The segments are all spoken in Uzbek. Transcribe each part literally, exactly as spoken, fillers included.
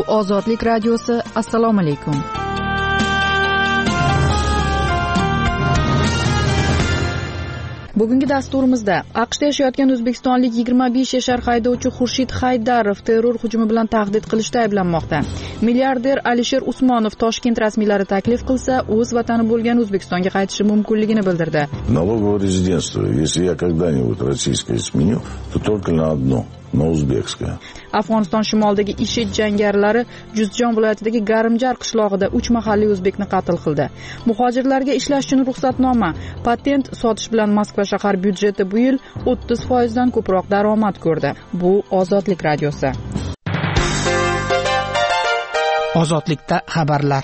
Ozodlik radiosi. Assalomu alaykum. Bugungi dasturimizda AQShda yashayotgan o'zbekistonlik yigirma besh yashar haydovchi Xurshid Haydarov terror hujumi bilan tahdid qilishda ayblanmoqda. Milliarder Alisher Usmonov Toshkent rasmiylari taklif qilsa, o'z vatani bo'lgan O'zbekistonga qaytishi mumkinligini bildirdi. Налоговое резидентство, если я когда-нибудь российское сменю, то только на одно. Afg'oniston shimolidagi IShID jangarilari Juzjon viloyatidagi Garimjar qishlog'ida uch mahalliy o'zbekni qatl qildi. Muhojirlarga ishlash uchun ruxsatnoma, patent sotish bilan Moskva shahar byudjeti bu yil o'ttiz foiz dan ko'proq daromad ko'rdi. Bu Ozodlik radiosi. Ozodlikda xabarlar.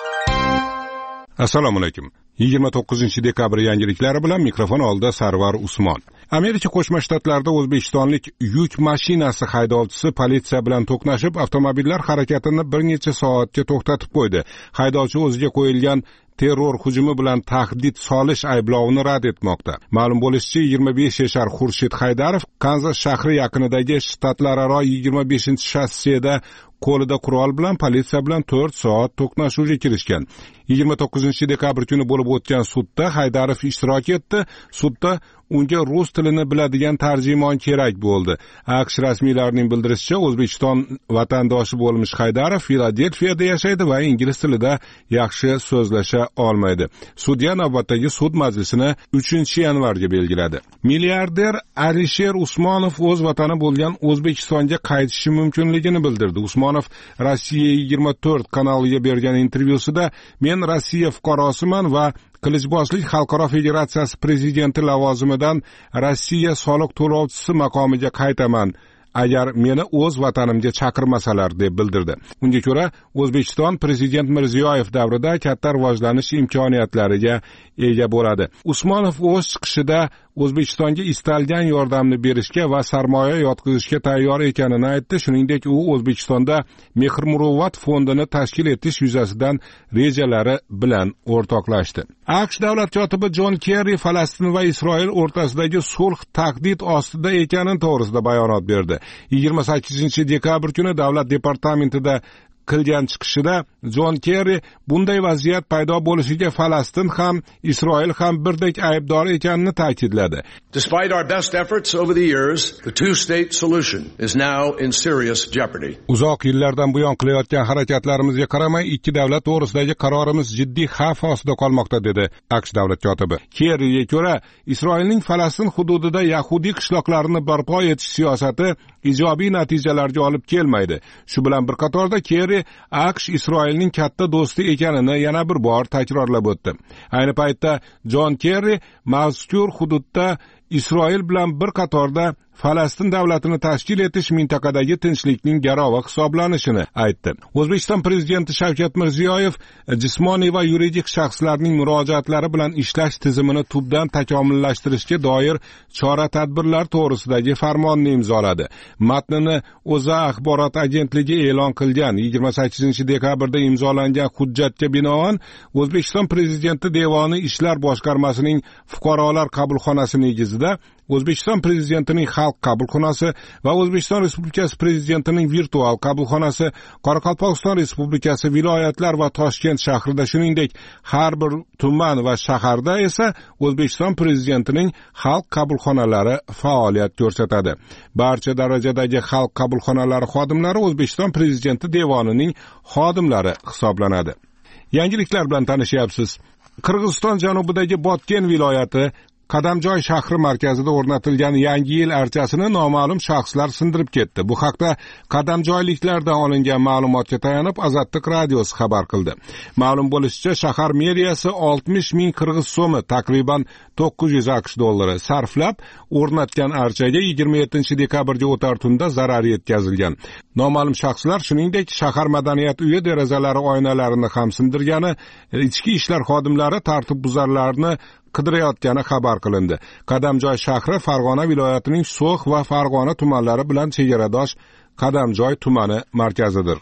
Assalomu alaykum. yigirma to'qqizinchi dekabr yangiliklari bilan mikrofon oldida Sarvar Usmon. Amerika Qo'shma Shtatlarida o'zbekistonlik yuk mashinasi haydovchisi politsiya bilan to'qnashib, avtomobillar harakatini bir necha soatga to'xtatib qo'ydi. Haydovchi o'ziga qo'yilgan terror hujumi bilan tahdid solish ayblovini rad etmoqda. Ma'lum bo'lishicha, yigirma besh yashar Xurshid Haydarov Kanzas shahri yaqinidagi shtatlararo yigirma beshinchi shassida qo'lida qurol bilan politsiya bilan to'rt soat to'qnashuvga kirishgan. yigirma to'qqizinchi dekabr kuni bo'lib o'tgan sudda Haydarov ishtirok etdi. Sudda unga rus tilini biladigan tarjimon kerak bo'ldi. AQSh rasmiylarining bildirishicha, O'zbekiston vatandoshi bo'lmish Haydarov Filadelfiyada yashaydi va ingliz tilida yaxshi so'zlasha olmaydi. Sudya navbatdagi sud majlisini uchinchi yanvarga belgiladi. Milliarder Alisher Usmonov o'z vatani bo'lgan O'zbekistonga qaytishi mumkinligini bildirdi. Usmonov Rossiya yigirma to'rt kanaliga bergan intervyusida "Men Rossiya fuqarosiman va Qilichbozlik xalqaro federatsiyasi prezidenti lavozimidan Rossiya soliq to'lovchisi maqomiga qaytaman agar meni o'z vatanimga chaqirmasalar", deb bildirdi. Unga ko'ra, O'zbekiston prezident Mirziyoyev davrida katta rivojlanish imkoniyatlariga ega bo'ladi. Usmonov o'z chiqishida O'zbekistonga istalgan yordamni berishga va sarmoya yotqizishga tayyor ekanini aytdi. Shuningdek, u O'zbekistonda Mehr Muruvvat fondini tashkil etish yuzasidan rejalari bilan o'rtoqlashdi. AQSh davlat kotibi Jon Kerri Falastin va Isroil o'rtasidagi sulh tahdid ostida ekani to'g'risida bayonot berdi. yigirma sakkizinchi dekabr kuni davlat departamentida qilgan chiqishida Jon Kerri bunday vaziyat paydo bo'lishiga Falastin ham, Isroil ham birdek aybdor ekanini ta'kidladi. Despite our best efforts over the years, the two-state solution is now in serious jeopardy. Uzoq yillardan buyon qilayotgan harakatlarimizga qaramay, ikki davlat to'g'risidagi qarorimiz jiddiy xavf ostida qolmoqda, dedi AQSh davlat kotibi. Kerriga ko'ra, Isroilning Falastin hududida yahudiy qishloqlarini barpo etish siyosati ijobiy natijalarga olib kelmaydi. Shu bilan bir qatorda Kerri AQSh Isroilning katta do'sti ekanini yana bir bor takrorlab o'tdi. Ayni paytda Jon Kerri mazkur hududda Isroil bilan bir qatorda Falastin davlatini tashkil etish mintaqadagi tinchlikning garovi hisoblanishini aytdi. O'zbekiston prezidenti Shavkat Mirziyoyev jismoniy va yuridik shaxslarning murojaatlari bilan ishlash tizimini tubdan takomillashtirishga doir chora-tadbirlar to'g'risidagi farmonni imzoladi. Matnini O'zA axborot agentligi e'lon qilgan yigirma sakkizinchi dekabrda imzolangan hujjatga binoan O'zbekiston prezidenti devoni ishlar boshqarmasining fuqarolar qabulxonasi negizida O'zbekiston prezidentining xalq qabulxonasi va O'zbekiston Respublikasi prezidentining virtual qabulxonasi, Qoraqalpog'iston Respublikasi viloyatlar va Toshkent shahrida, shuningdek har bir tuman va shaharda esa O'zbekiston prezidentining xalq qabulxonalari faoliyat ko'rsatadi. Barcha darajadagi xalq qabulxonalari xodimlari O'zbekiston prezidenti devonining xodimlari hisoblanadi. Yangiliklar bilan tanishyapsiz. Qirg'iziston janubidagi Botken viloyati Qadamjoy shahri markazida o'rnatilgan Yangi yil archasini noma'lum shaxslar sindirib ketdi. Bu haqda qadamjoyliklardan olingan ma'lumotga tayanib Azadlik radiosi xabar qildi. Ma'lum bo'lishicha, shahar meriyasi oltmish ming qirg'iz so'mi, taqriban to'qqiz yuz AQSh dollari sarflab o'rnatgan archaga yigirma yettinchi dekabrga o'tar tunda zarar yetkazilgan. Noma'lum shaxslar shuningdek shahar madaniyat uyi derazalari oynalarini ham sindirgani, ichki ishlar xodimlari tartibbuzarlarni qidirayotgani xabar qilindi. Qadamjoy shahri Farg'ona viloyatining So'x va Farg'ona tumanlari bilan chegaradosh Qadamjoy tumani markazidir.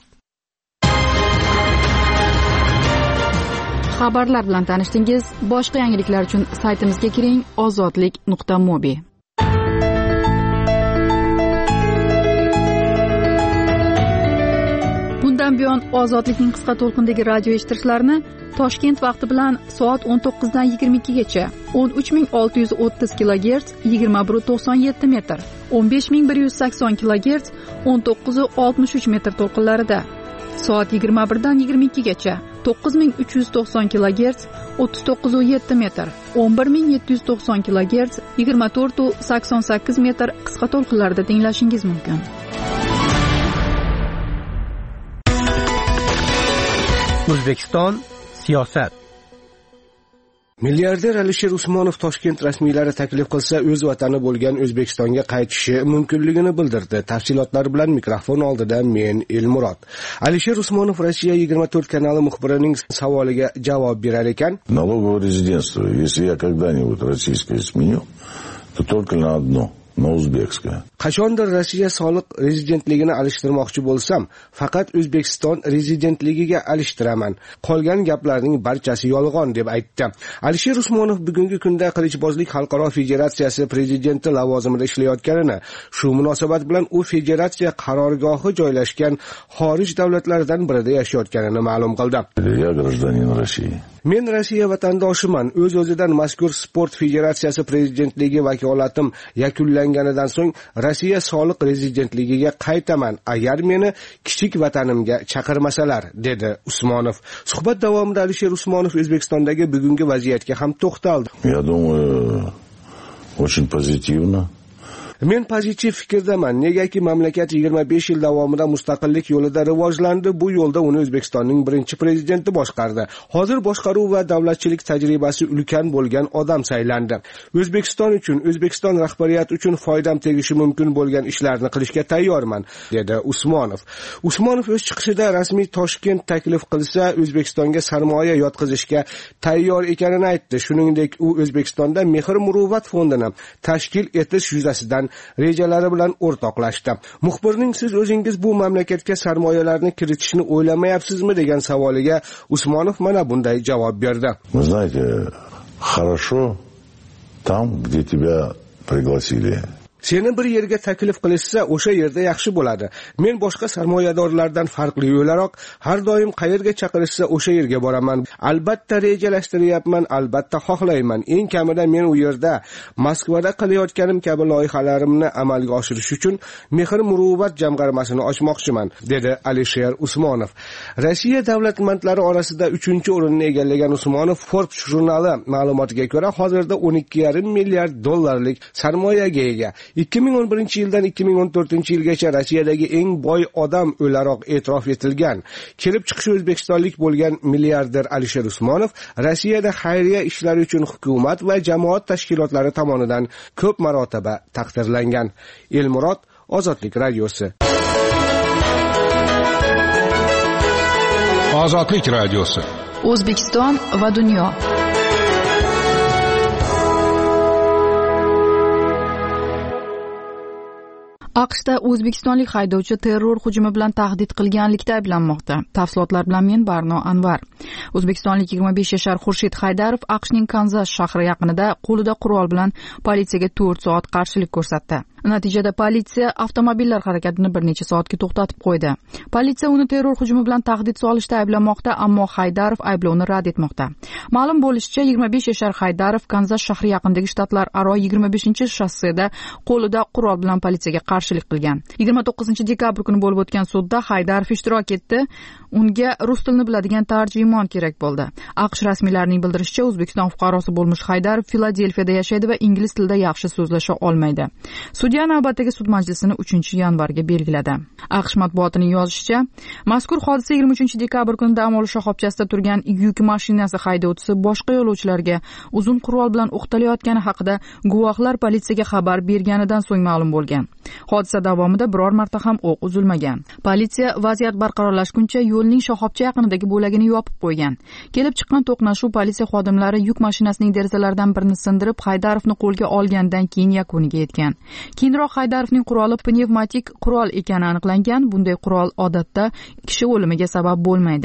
Xabarlar bilan tanishdingiz. Boshqa yangiliklar uchun saytimizga kiring: ozodlik nuqta mobi. bugundan buyon ozodlikning qisqa to'lqindagi radio eshittirishlarni Toshkent vaqti bilan soat o'n to'qqizdan yigirma ikkigacha o'n uch ming olti yuz o'ttiz kilogerts yigirma bir to'qson yetti metr, o'n besh ming bir yuz sakson kilogerts o'n to'qqiz oltmish uch metr to'lqinlarida, soat yigirma birdan yigirma ikkigacha to'qqiz ming uch yuz to'qson kilogerts o'ttiz to'qqiz yetti metr, o'n bir ming yetti yuz to'qson kilogerts yigirma to'rt sakson sakkiz metr qisqa to'lqinlarda tinglashingiz mumkin. O'zbekiston siyosat. Milliarder Alisher Usmonov Toshkent rasmiylari taklif qilsa o'z vatani bo'lgan O'zbekistonga qaytishi mumkinligini bildirdi. Tafsilotlar bilan mikrofon oldida men Elmurod. Alisher Usmonov Rossiya yigirma to'rt kanali muxbirining savoliga javob berar ekan, налоговое резидентство, если я когда-нибудь российское сменю, то только на одно. Qachondir Rossiya soliq rezidentligini alishtirmoqchi bo'lsam, faqat O'zbekiston rezidentligiga alishtiraman. Qolgan gaplarning barchasi yolg'on deb aytdi. Alisher Usmonov bugungi kunda Qilichbozlik xalqaro federatsiyasi prezidenti lavozimida ishlayotganini, shu munosabat bilan u federatsiya qarorgohi joylashgan xorij davlatlaridan birida yashayotganini ma'lum qildi. Я гражданин России. Men Rossiya vatandoshiman. O'z-o'zidan mazkur sport federatsiyasi prezidentligi vakolatim yakunlanganidan so'ng Rossiya soliq rezidentligiga qaytaman agar meni kichik vatanimga chaqirmasalar, dedi Usmonov. Suhbat davomida Alisher Usmonov O'zbekistondagi bugungi vaziyatga ham to'xtaldi. Я думаю, очень позитивно. Men pozitiv fikrdaman. Negaki mamlakat yigirma besh yil davomida mustaqillik yo'lida rivojlandi. Bu yo'lda uni O'zbekistonning birinchi prezidenti boshqardi. Hozir boshqaruv va davlatchilik tajribasi ulkan bo'lgan odam saylandi. O'zbekiston uchun, O'zbekiston rahbariyati uchun foydam tegishi mumkin bo'lgan ishlarni qilishga tayyorman, dedi Usmonov. Usmonov o'z chiqishida rasmiy Toshkent taklif qilsa, O'zbekistonga sarmoya yotqizishga tayyor ekanini aytdi. Shuningdek, u O'zbekistonda Mehr Muruvvat fondini tashkil etish yuzasidan rejalari bilan o'rtoqlashdi. Muxbirning siz o'zingiz bu mamlakatga sarmoyalarni kiritishni o'ylamayapsizmi degan savoliga Usmonov mana bunday javob berdi. Вы знаете, хорошо там, где тебя пригласили. Seni bir yerga taklif qilishsa, o'sha yerda yaxshi bo'ladi. Men boshqa sarmoyadorlardan farqli o'laroq har doim qayerga chaqirishsa o'sha yerga boraman. Albatta rejalashtiryapman, albatta xohlayman. Eng kamida men u yerda Moskvada qilayotganim kabi loyihalarimni amalga oshirish uchun Mehr Muruvvat jamg'armasini ochmoqchiman, dedi Alisher Usmonov. Rossiya davlatmandlari orasida uchinchi o'rinni egallagan Usmonov Forbes jurnali ma'lumotiga ko'ra hozirda o'n ikki yarim milliard dollarlik sarmoyaga ega. ikki ming o'n birinchi yildan ikki ming o'n to'rtinchi yilgacha Rossiyadagi eng boy odam o'laroq e'tirof etilgan. Kelib chiqishi o'zbekistonlik bo'lgan milliarder Alisher Usmonov Rossiyada xayriya ishlari uchun hukumat va jamoat tashkilotlari tomonidan ko'p marotaba taqdirlangan. Elmurod, Ozodlik radiosi. Ozodlik radiosi. O'zbekiston va dunyo. AQShda o'zbekistonlik haydovchi terror hujumi bilan tahdid qilganlikda ayblanmoqda. Tafsilotlar bilan men Barno Anvar. O'zbekistonlik yigirma besh yashar Xurshid Haydarov AQShning Kanzas shahri yaqinida qo'lida qurol bilan politsiyaga to'rt soat qarshilik ko'rsatdi. Natijada politsiya avtomobillar harakatini bir necha soatga to'xtatib qo'ydi. Politsiya uni terror hujumi bilan tahdid solishda ayblamoqda, ammo Haydarov ayblovni rad etmoqda. Ma'lum bo'lishicha, yigirma besh yashar Haydarov Kanzas shahri yaqinidagi shtatlar aro yigirma beshinchi shosseda qo'lida qurol bilan politsiyaga qarshilik qilgan. yigirma to'qqizinchi dekabr kuni bo'lib o'tgan sudda Haydarov ishtirok etdi. Unga rus tilini biladigan tarjimon kerak bo'ldi. AQSh rasmiylarining bildirishicha, O'zbekiston fuqarosi bo'lmish Haydarov Filadelfiyada yashaydi va ingliz tilida yaxshi so'zlasha olmaydi. Sudya navbatdagi sud majlisini uchinchi yanvarga belgiladi. AQSh matbuotining yozishicha, mazkur hodisa yigirma uchinchi dekabr kuni dam olish shoxobchasida turgan yuk mashinasi haydovchisi boshqa yo'lovchilarga uzun qurol bilan o'qtalayotgani haqida guvohlar politsiyaga xabar berganidan so'ng ma'lum bo'lgan. Hodisa davomida biror marta ham o'q uzilmagan. Politsiya vaziyat barqarorlashguncha yo'lning shoxobcha yaqinidagi bo'lagini yopib qo'ygan. Kelib chiqqan to'qnashuv politsiya xodimlari yuk mashinasining derazalaridan birini sindirib, Haydarovni qo'lga olgandan keyin yakuniga yetgan. Keyinroq Haydarovning quroli pnevmatik qurol ekani aniqlangan. Bunday qurol odatda kishi o'limiga sabab bo'lmaydi.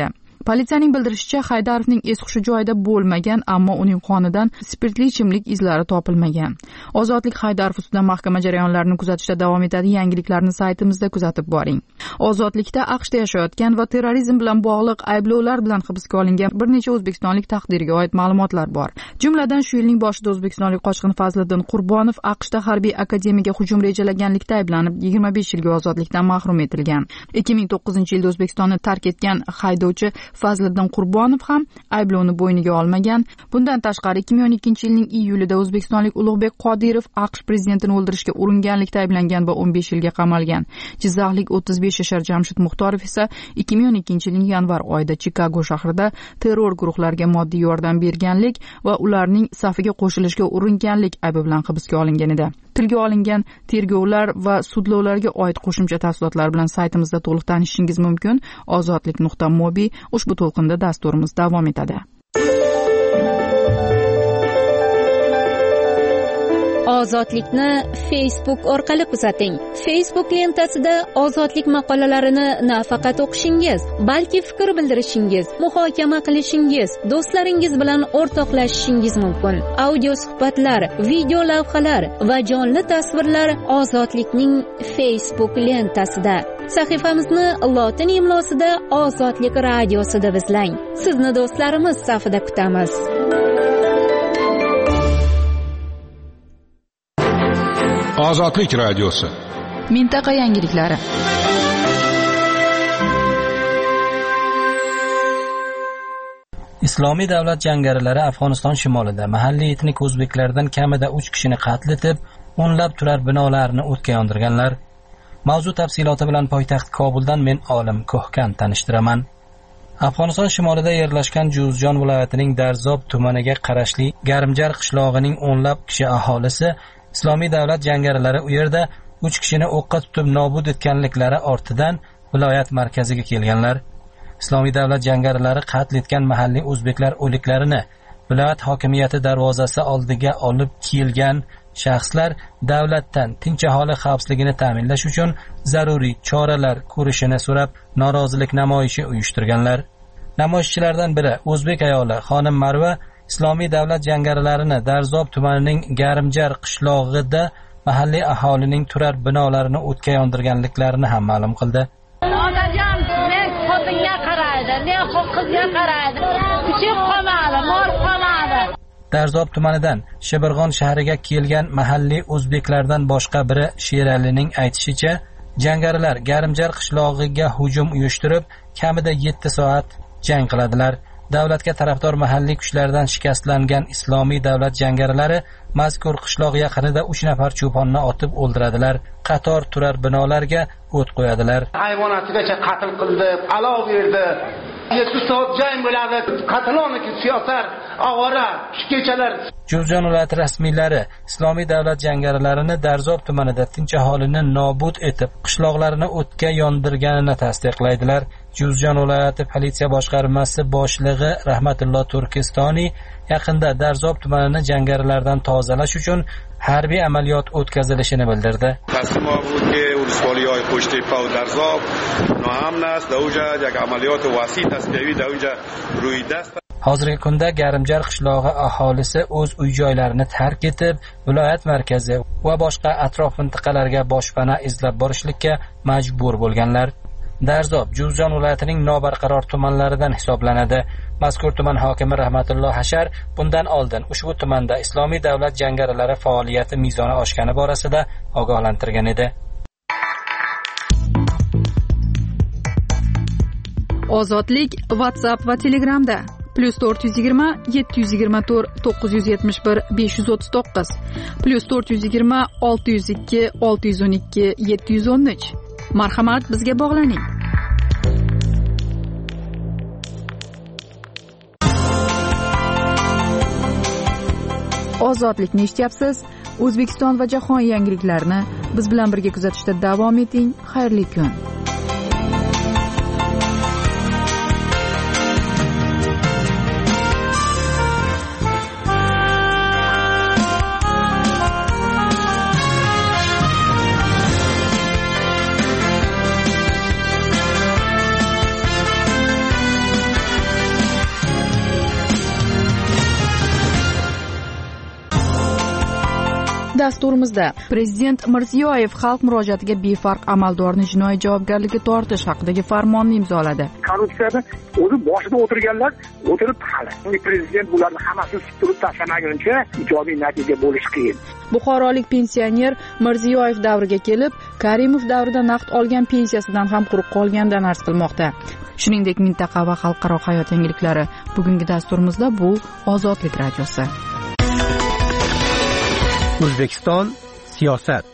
Politsiyaning bildirishicha, Haydarovning es-hushi joyida bo'lmagan, ammo uning qonidan spirtli ichimlik izlari topilmagan. Ozodlik Haydarov ustidan mahkama jarayonlarini kuzatishda davom etadi. Yangiliklarni saytimizda kuzatib boring. Ozodlikda AQShda yashayotgan va terrorizm bilan bog'liq ayblovlar bilan hibsga olingan bir necha o'zbekistonlik taqdiriga oid ma'lumotlar bor. Jumladan, shu yilning boshida o'zbekistonlik qochqin Fazliddin Qurbonov AQShda harbiy akademiyaga hujum rejalaganlikda ayblanib yigirma besh yilga ozodlikdan mahrum etilgan. ikki ming to'qqizinchi yilda O'zbekistonni tark etgan haydovchi Fazliddin Qurbonov ham ayblovni bo'yniga olmagan. Bundan tashqari ikki ming o'n ikkinchi yilning iyulida o'zbekistonlik Ulug'bek Qodirov AQSh prezidentini o'ldirishga uringanlikda ayblangan va o'n besh yilga qamalgan. Jizzaxlik o'ttiz besh yashar Jamshid Muxtorov esa ikki ming o'n ikkinchi yilning yanvar oyida Chikago shahrida terror guruhlariga moddiy yordam berganlik va ularning safiga qo'shilishga uringanlik aybi bilan hibsga olingan edi. Tilga olingan tergovlar va sudlovlarga oid qo'shimcha tafsilotlar bilan saytimizda to'liq tanishishingiz mumkin. ozodlik nuqta mobi ushbu to'lqinda dasturimiz davom etadi. Ozodlikni Facebook orqali kuzating. Facebook lentasida Ozodlik maqolalarini nafaqat o'qishingiz, balki fikr bildirishingiz, muhokama qilishingiz, do'stlaringiz bilan o'rtoqlashishingiz mumkin. Audio suhbatlar, video lavhalar va jonli tasvirlar Ozodlikning Facebook lentasida. Sahifamizni lotin imlosida Ozodlik radiosida izlang. Sizni do'stlarimiz safida kutamiz. Ozodlik radiosi. Mintaqa yangiliklari. Islomiy davlat jangarilari Afg'oniston shimolida mahalliy etnik o'zbeklardan kamida uch kishini qatl etib, o'nlab turar binolarni o'tga yondirganlar. Mavzu tafsiloti bilan poytaxt Kobuldan men Olim Ko'hkan tanishtiraman. Afg'oniston shimolida yerlashgan Juzjon viloyatining Darzob tumaniga qarashli Garimjar qishlog'ining o'nlab kishi aholisi Islomiy davlat jangarilari u yerda uch kishini o'qqa tutib nobud etganliklari ortidan viloyat markaziga kelganlar. Islomiy davlat jangarilari qatl etgan mahalliy o'zbeklar o'liklarini viloyat hokimiyati darvozasi oldiga olib kelgan shaxslar davlatdan tinch aholi xavfsizligini ta'minlash uchun zaruriy choralar ko'rishini so'rab norozilik namoyishi uyushtirganlar. Namoyishchilardan biri o'zbek ayoli xonim Marva Islomiy davlat jangarilarini Darzob tumanining Garimjar qishlog'ida mahalliy aholining turar binolarini o'tga yondirganliklarini ham ma'lum qildi. Onajon, men xotinga qaraydi, men qizga qaraydi. Kuchib qolmadi, mol qolmadi. Darzob tumanidan Shibirg'on shahriga kelgan mahalliy o'zbeklardan boshqa biri Sheralining aytishicha, jangarilar Garimjar qishlog'iga hujum uyushtirib, kamida yetti soat jang qiladilar. Davlatga tarafdor mahalliy kuchlardan shikastlangan Islomiy davlat jangarilari mazkur qishloq yaqinida uch nafar cho'ponni otib o'ldiradilar. Qator turar binolarga o't qo'yadilar. Hayvonotgacha qatl qildi, palov berdi. yetti soat jang bo'ladi. Qatloniki siyosat, avora, kechalar. Juzjon viloyati rasmiylari Islomiy davlat jangarilarini Darzob tumanida tinch aholini nobud etib, qishloqlarini o'tga yondirganini tasdiqlaydilar. Juzjon viloyati politsiya boshqarmasi boshlig'i Rahmatulloh Turkistoniy yaqinda Darzob tumanini jangarilardan tozalash uchun harbiy amaliyot o'tkazilishini bildirdi. تصمیم بود که ولسوالی‌های پشت‌تپه و درزاب ناامن است. در اونجا یک عملیات وسیع تصفیه‌ای در اونجا روی دست. Hozirgi kunda Garimjar qishlog'i aholisi o'z uy-joylarini tark etib, viloyat markazi va boshqa atrof mintaqalarga boshpana izlab borishlikka majbur bo'lganlar. Darzob Juzjon viloyatining nobarqaror tumanlaridan hisoblanadi. Mazkur tuman hokimi Rahmatulloh Hashar bundan oldin ushbu tumanda Islomiy davlat jangarilari faoliyati mezoni oshgani borasida ogohlantirgan edi. Ozodlik WhatsApp va Telegramda plus to'rt yuz yigirma yetti yuz yigirma to'rt to'qqiz yuz yetmish bir besh yuz o'ttiz to'qqiz plus to'rt yuz yigirma olti yuz ikki olti yuz o'n ikki yetti yuz o'n uch. Marhamat, bizga bog'laning. Ozodlikni eshityapsiz. O'zbekiston va jahon yangiliklarini biz bilan birga kuzatishda davom eting. Xayrli kun. dasturimizda prezident Mirziyoyev xalq murojaatiga befarq amaldorni jinoiy javobgarlikka tortish haqidagi farmonni imzoladi. Korrupsiyada o'zi boshida o'tirganlar o'tirib hali prezident bularni hammasini supurib tashlamaguncha ijobiy natija bo'lishi qiyin. Buxorolik pensioner Mirziyoyev davriga kelib, Karimov davrida naqd olgan pensiyasidan ham quruq qolganidan arz qilmoqda. Shuningdek, mintaqa va xalqaro hayot yangiliklari. Bugungi dasturimizda bu Ozodlik radiosi. O'zbekiston siyosat.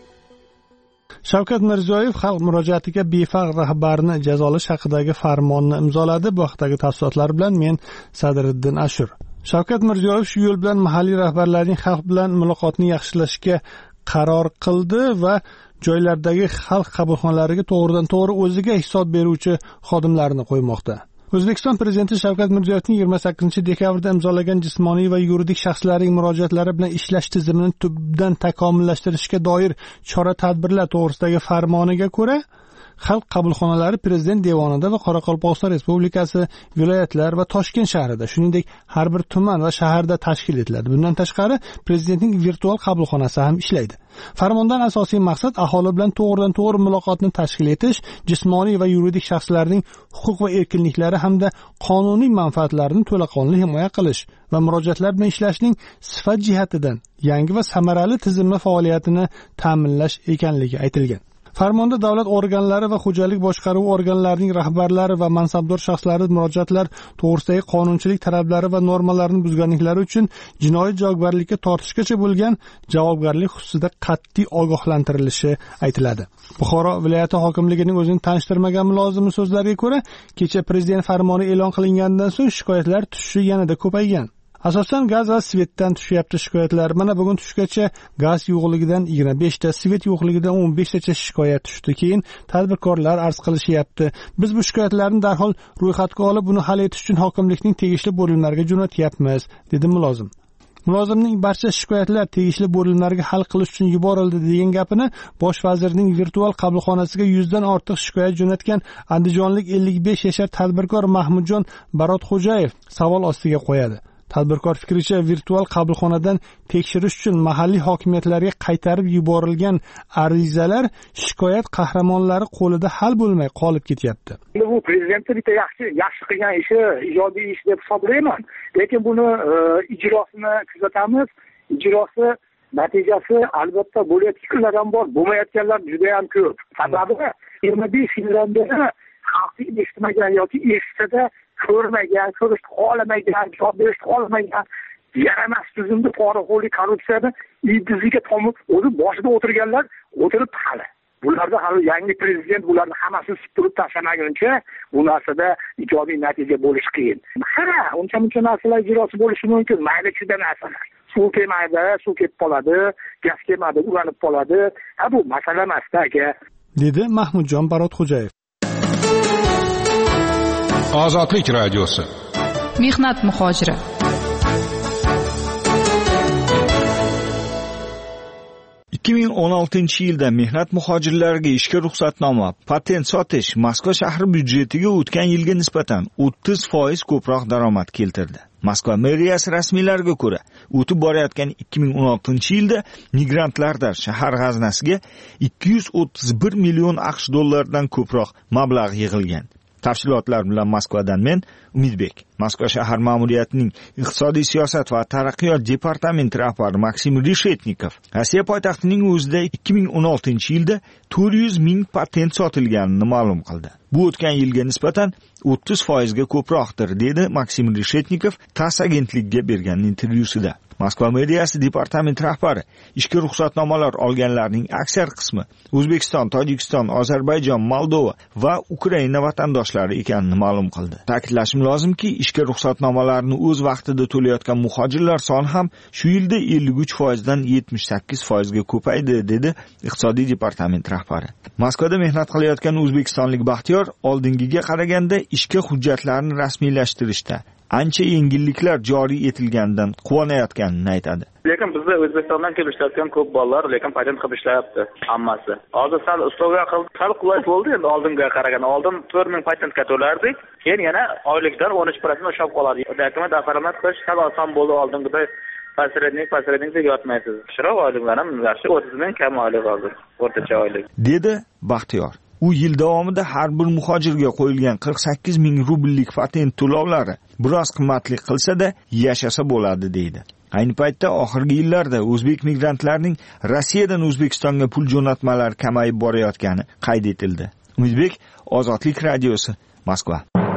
Shavkat Mirziyoyev xalq murojaatiga befarq rahbarni jazolash haqidagi farmonni imzoladi. Bu haqidagi tafsilotlar bilan men Sadriddin Ashur. Shavkat Mirziyoyev shu yo'l bilan mahalliy rahbarlarning xalq bilan muloqotni yaxshilashga qaror qildi va joylardagi xalq qabulxonalariga to'g'ridan to'g'ri o'ziga hisob beruvchi xodimlarni qo'ymoqda. O'zbekiston prezidenti Shavkat Mirziyoyevning yigirma sakkizinchi dekabrda imzolagan jismoniy va yuridik shaxslarning murojaatlari bilan ishlash tizimini tubdan takomillashtirishga doir chora-tadbirlar to'g'risidagi farmoniga ko'ra, xalq qabulxonalari prezident devonida va Qoraqalpog'iston Respublikasi viloyatlar va Toshkent shahrida, shuningdek har bir tuman va shaharda tashkil etiladi. Bundan tashqari prezidentning virtual qabulxonasi ham ishlaydi. Farmondan asosiy maqsad aholi bilan to'g'ridan to'g'ri muloqotni tashkil etish, jismoniy va yuridik shaxslarning huquq va erkinliklari hamda qonuniy manfaatlarini to'laqonli himoya qilish va murojaatlar bilan ishlashning sifat jihatidan yangi va samarali tizimi faoliyatini ta'minlash ekanligi aytilgan. Farmonda davlat organlari va xo'jalik boshqaruvi organlarining rahbarlari va mansabdor shaxslari murojaatlar to'g'risidagi qonunchilik talablari va normalarini buzganliklari uchun jinoiy javobgarlikka tortishgacha bo'lgan javobgarlik xususida qat'iy ogohlantirilishi aytiladi. Buxoro viloyati hokimligining o'zini tanishtirmagan mulozimi so'zlariga ko'ra, kecha prezident farmoni e'lon qilingandan so'ng shikoyatlar tushishi yanada ko'paygan. Asosan gaz va svetdan tushyapti shikoyatlar. Mana bugun tushgacha gaz yo'qligidan yigirma besh ta, svet yo'qligidan o'n besh tacha shikoyat tushdi. Keyin tadbirkorlar arz qilishyapti. Biz bu shikoyatlarni darhol ro'yxatga olib, buni hal etish uchun hokimlikning tegishli bo'limlariga jo'natyapmiz, dedi mulozim. Mulozimning barcha shikoyatlar tegishli bo'limlarga hal qilish uchun yuborildi degan gapini bosh vazirning virtual qabulxonasiga yuzdan ortiq shikoyat jo'natgan andijonlik ellik besh yashar tadbirkor Mahmudjon Barotxo'jayev savol ostiga qo'yadi. Tadbirkor fikricha, virtual qabulxonadan tekshirish uchun mahalliy hokimiyatlarga qaytarib yuborilgan arizalar shikoyat qahramonlari qo'lida hal bo'lmay qolib ketyapti. Bu prezidentning bitta yaxshi yaxshi qilgan ishi, ijodiy ish deb hisoblayman. Lekin buni ijrosini kuzatamiz. Ijrosi natijasi albatta bo'layotganlar ham bor, bo'lmayotganlar juda ham ko'p. Sababi yigirma besh yildan beri xalqni eshitmagan yoki eshitsa ko'rmagan, ko'rishni xohlamagan, javob berishni xohlamagan yaramas tuzumni poraxo'rlik, korrupsiyani ildiziga tomib o'zi boshida o'tirganlar o'tirib hali. Bularda hali yangi prezident bularni hammasini supurib tashlamaguncha bu narsada ijobiy natija bo'lishi qiyin. Ha, uncha-muncha narsalar ijrosi bo'lishi mumkin, mayli juda narsalar. Suv kelmaydi, suv ketib qoladi, gaz kelmaydi, ulanib qoladi. Ha, bu masala emas aka, dedi Mahmudjon Barotxo'jayev. Ozodlik radiosi. Mehnat muhojiri. ikki ming o'n oltinchi yilda mehnat muhojirlariga ishga ruxsatnoma, patent sotish Moskva shahri byudjetiga o'tgan yilga nisbatan o'ttiz foiz ko'proq daromad keltirdi. Moskva meriyasi rasmiylariga ko'ra, o'tib borayotgan ikki ming o'n oltinchi yilda migrantlardan shahar g'aznasiga ikki yuz o'ttiz bir million AQSh dollaridan ko'proq mablag' yig'ilgan. Tafsilotlar bilan Moskvadan men Umidbek. Moskva shahar ma'muriyatining iqtisodiy siyosat va taraqqiyot departamenti rahbari Maksim Reshetnikov Rossiya poytaxtining o'zida ikki ming o'n oltinchi yilda to'rt yuz ming patent sotilganini ma'lum qildi. Bu o'tgan yilga nisbatan o'ttiz foizga ko'proqdir, dedi Maksim Reshetnikov TASS agentligiga bergan intervyusida. Moskva meriyasi departament rahbari ishga ruxsatnomalar olganlarning aksar qismi O'zbekiston, Tojikiston, Ozarbayjon, Moldova va Ukraina vatandoshlari ekanini ma'lum qildi. Ta'kidlashim lozimki, ishga ruxsatnomalarni o'z vaqtida to'layotgan muhojirlar soni ham shu yilda ellik uch foizdan yetmish sakkiz foizga ko'paydi, dedi iqtisodiy departament rahbari. Moskvada mehnat qilayotgan o'zbekistonlik Baxtiyor oldingiga qaraganda ishga hujjatlarni rasmiylashtirishda ancha yengilliklar joriy etilganidan quvonayotganini aytadi. Lekin bizda O'zbekistondan kelib ishlayotgan ko'p bolalar lekin patent qilib ishlayapti hammasi. Hozir sal ustoga qilib qulay bo'ldi endi oldinga qaraganda. Oldin to'rt ming patentga to'lardik, keyin yana oylikdan o'n uch foiz ushlab qoladi. Dokument afaromat qilish sal oson bo'ldi oldingiday. pasrednik pasrednikda yotmaysiz. Kichikroq oyliklar ham yaxshi o'ttiz ming kam oylik hozir, o'rtacha oylik. Dedi Baxtiyor. U yil davomida har bir muhojirga qo'yilgan qirq sakkiz ming rubllik patent to'lovlari biroz qimmatlik qilsa-da yashasa bo'ladi deydi. Ayni paytda oxirgi yillarda o'zbek migrantlarning Rossiyadan O'zbekistonga pul jo'natmalari kamayib borayotgani qayd etildi. Umidbek, Ozodlik radiosi, Moskva.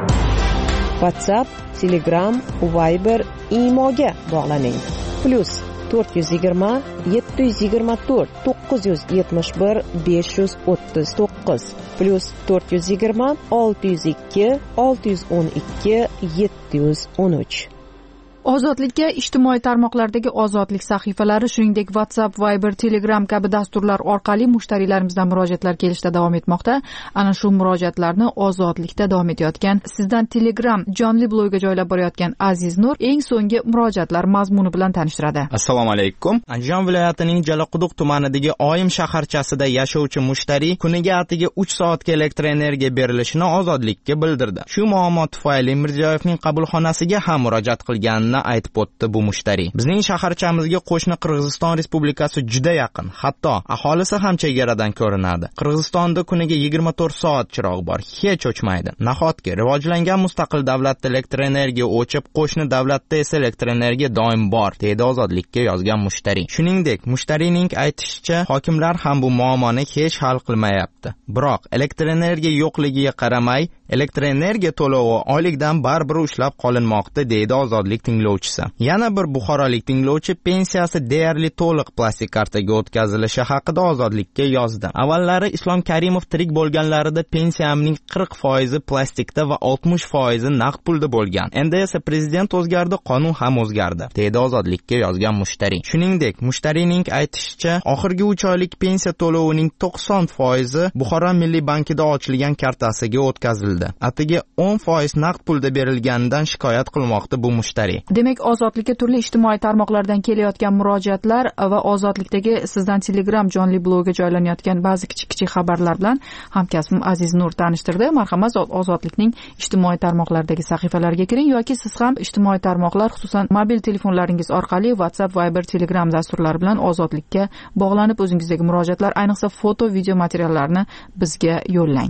WhatsApp, Telegram, Viber, Imoga bog'laning. Plus to'rt yuz yigirma yetti yuz yigirma to'rt to'qqiz yuz yetmish bir besh yuz o'ttiz to'qqiz plus to'rt yuz yigirma olti yuz ikki olti yuz o'n ikki yetti yuz o'n uch. Ozodlikka ijtimoiy tarmoqlardagi ozodlik sahifalari, shuningdek WhatsApp, Viber, Telegram kabi dasturlar orqali mushtariylarimizdan murojaatlar kelishda davom etmoqda. Ana shu murojaatlarni ozodlikda davom etayotgan, sizdan Telegram jonli blogga joylab borayotgan Aziz Nur eng so'nggi murojaatlar mazmuni bilan tanishtiradi. Assalomu alaykum. Andijon viloyatining Jalaquduq tumanidagi Oyim shaharchasida yashovchi mushtariy kuniga atiga uch soatga elektr energiya berilishini ozodlikka bildirdi. Shu muammo tufayli Mirziyoyevning qabulxonasiga ham murojaat qilgan aytib o'tdi bu mushtariy. Bizning shaharchamizga qo'shni Qirg'iziston Respublikasi juda yaqin, hatto aholisi ham chegaradan ko'rinadi. Qirg'izistonda kuniga yigirma to'rt soat chiroq bor, hech o'chmaydi. Nahotki rivojlangan mustaqil davlatda elektr energiya o'chib, qo'shni davlatda esa elektr energiya doim bor, deydi Ozodlikka yozgan mushtariy. Shuningdek, mushtariyning aytishicha, hokimlar ham bu muammoni hech hal qilmayapti. Biroq elektr energiya yo'qligiga qaramay, elektr energiya to'lovi oylikdan baribir ushlab qolinmoqda, deydi Ozodlik tinglovchisi. Yana bir buxorolik tinglovchi pensiyasi deyarli to'liq plastik kartaga o'tkazilishi haqida Ozodlikka yozdi. Avvallari Islom Karimov tirik bo'lganlarida pensiyamning qirq foizi plastikda va oltmish foizi naqd pulda bo'lgan. Endi esa prezident o'zgardi, qonun ham o'zgardi, deydi Ozodlikka yozgan mushtariy. Shuningdek, mushtariyning aytishicha, oxirgi uch oylik pensiya to'lovining to'qson foizi Buxoro Milliy bankida ochilgan kartasiga o'tkazildi. Atiga o'n foiz naqd pulda berilganidan shikoyat qilmoqda bu mushtariy. Demak, Ozodlikka turli ijtimoiy tarmoqlardan kelayotgan murojaatlar va Ozodlikdagi sizdan Telegram jonli blogga joylanayotgan ba'zi kichik-kichik xabarlar bilan hamkasbim Aziz Nur tanishtirdi. Marhamat, Ozodlikning ijtimoiy tarmoqlardagi sahifalariga kiring yoki siz ham ijtimoiy tarmoqlar, xususan mobil telefonlaringiz orqali WhatsApp, Viber, Telegram dasturlari bilan Ozodlikka bog'lanib o'zingizdagi murojaatlar, ayniqsa foto, video materiallarni bizga yo'llang.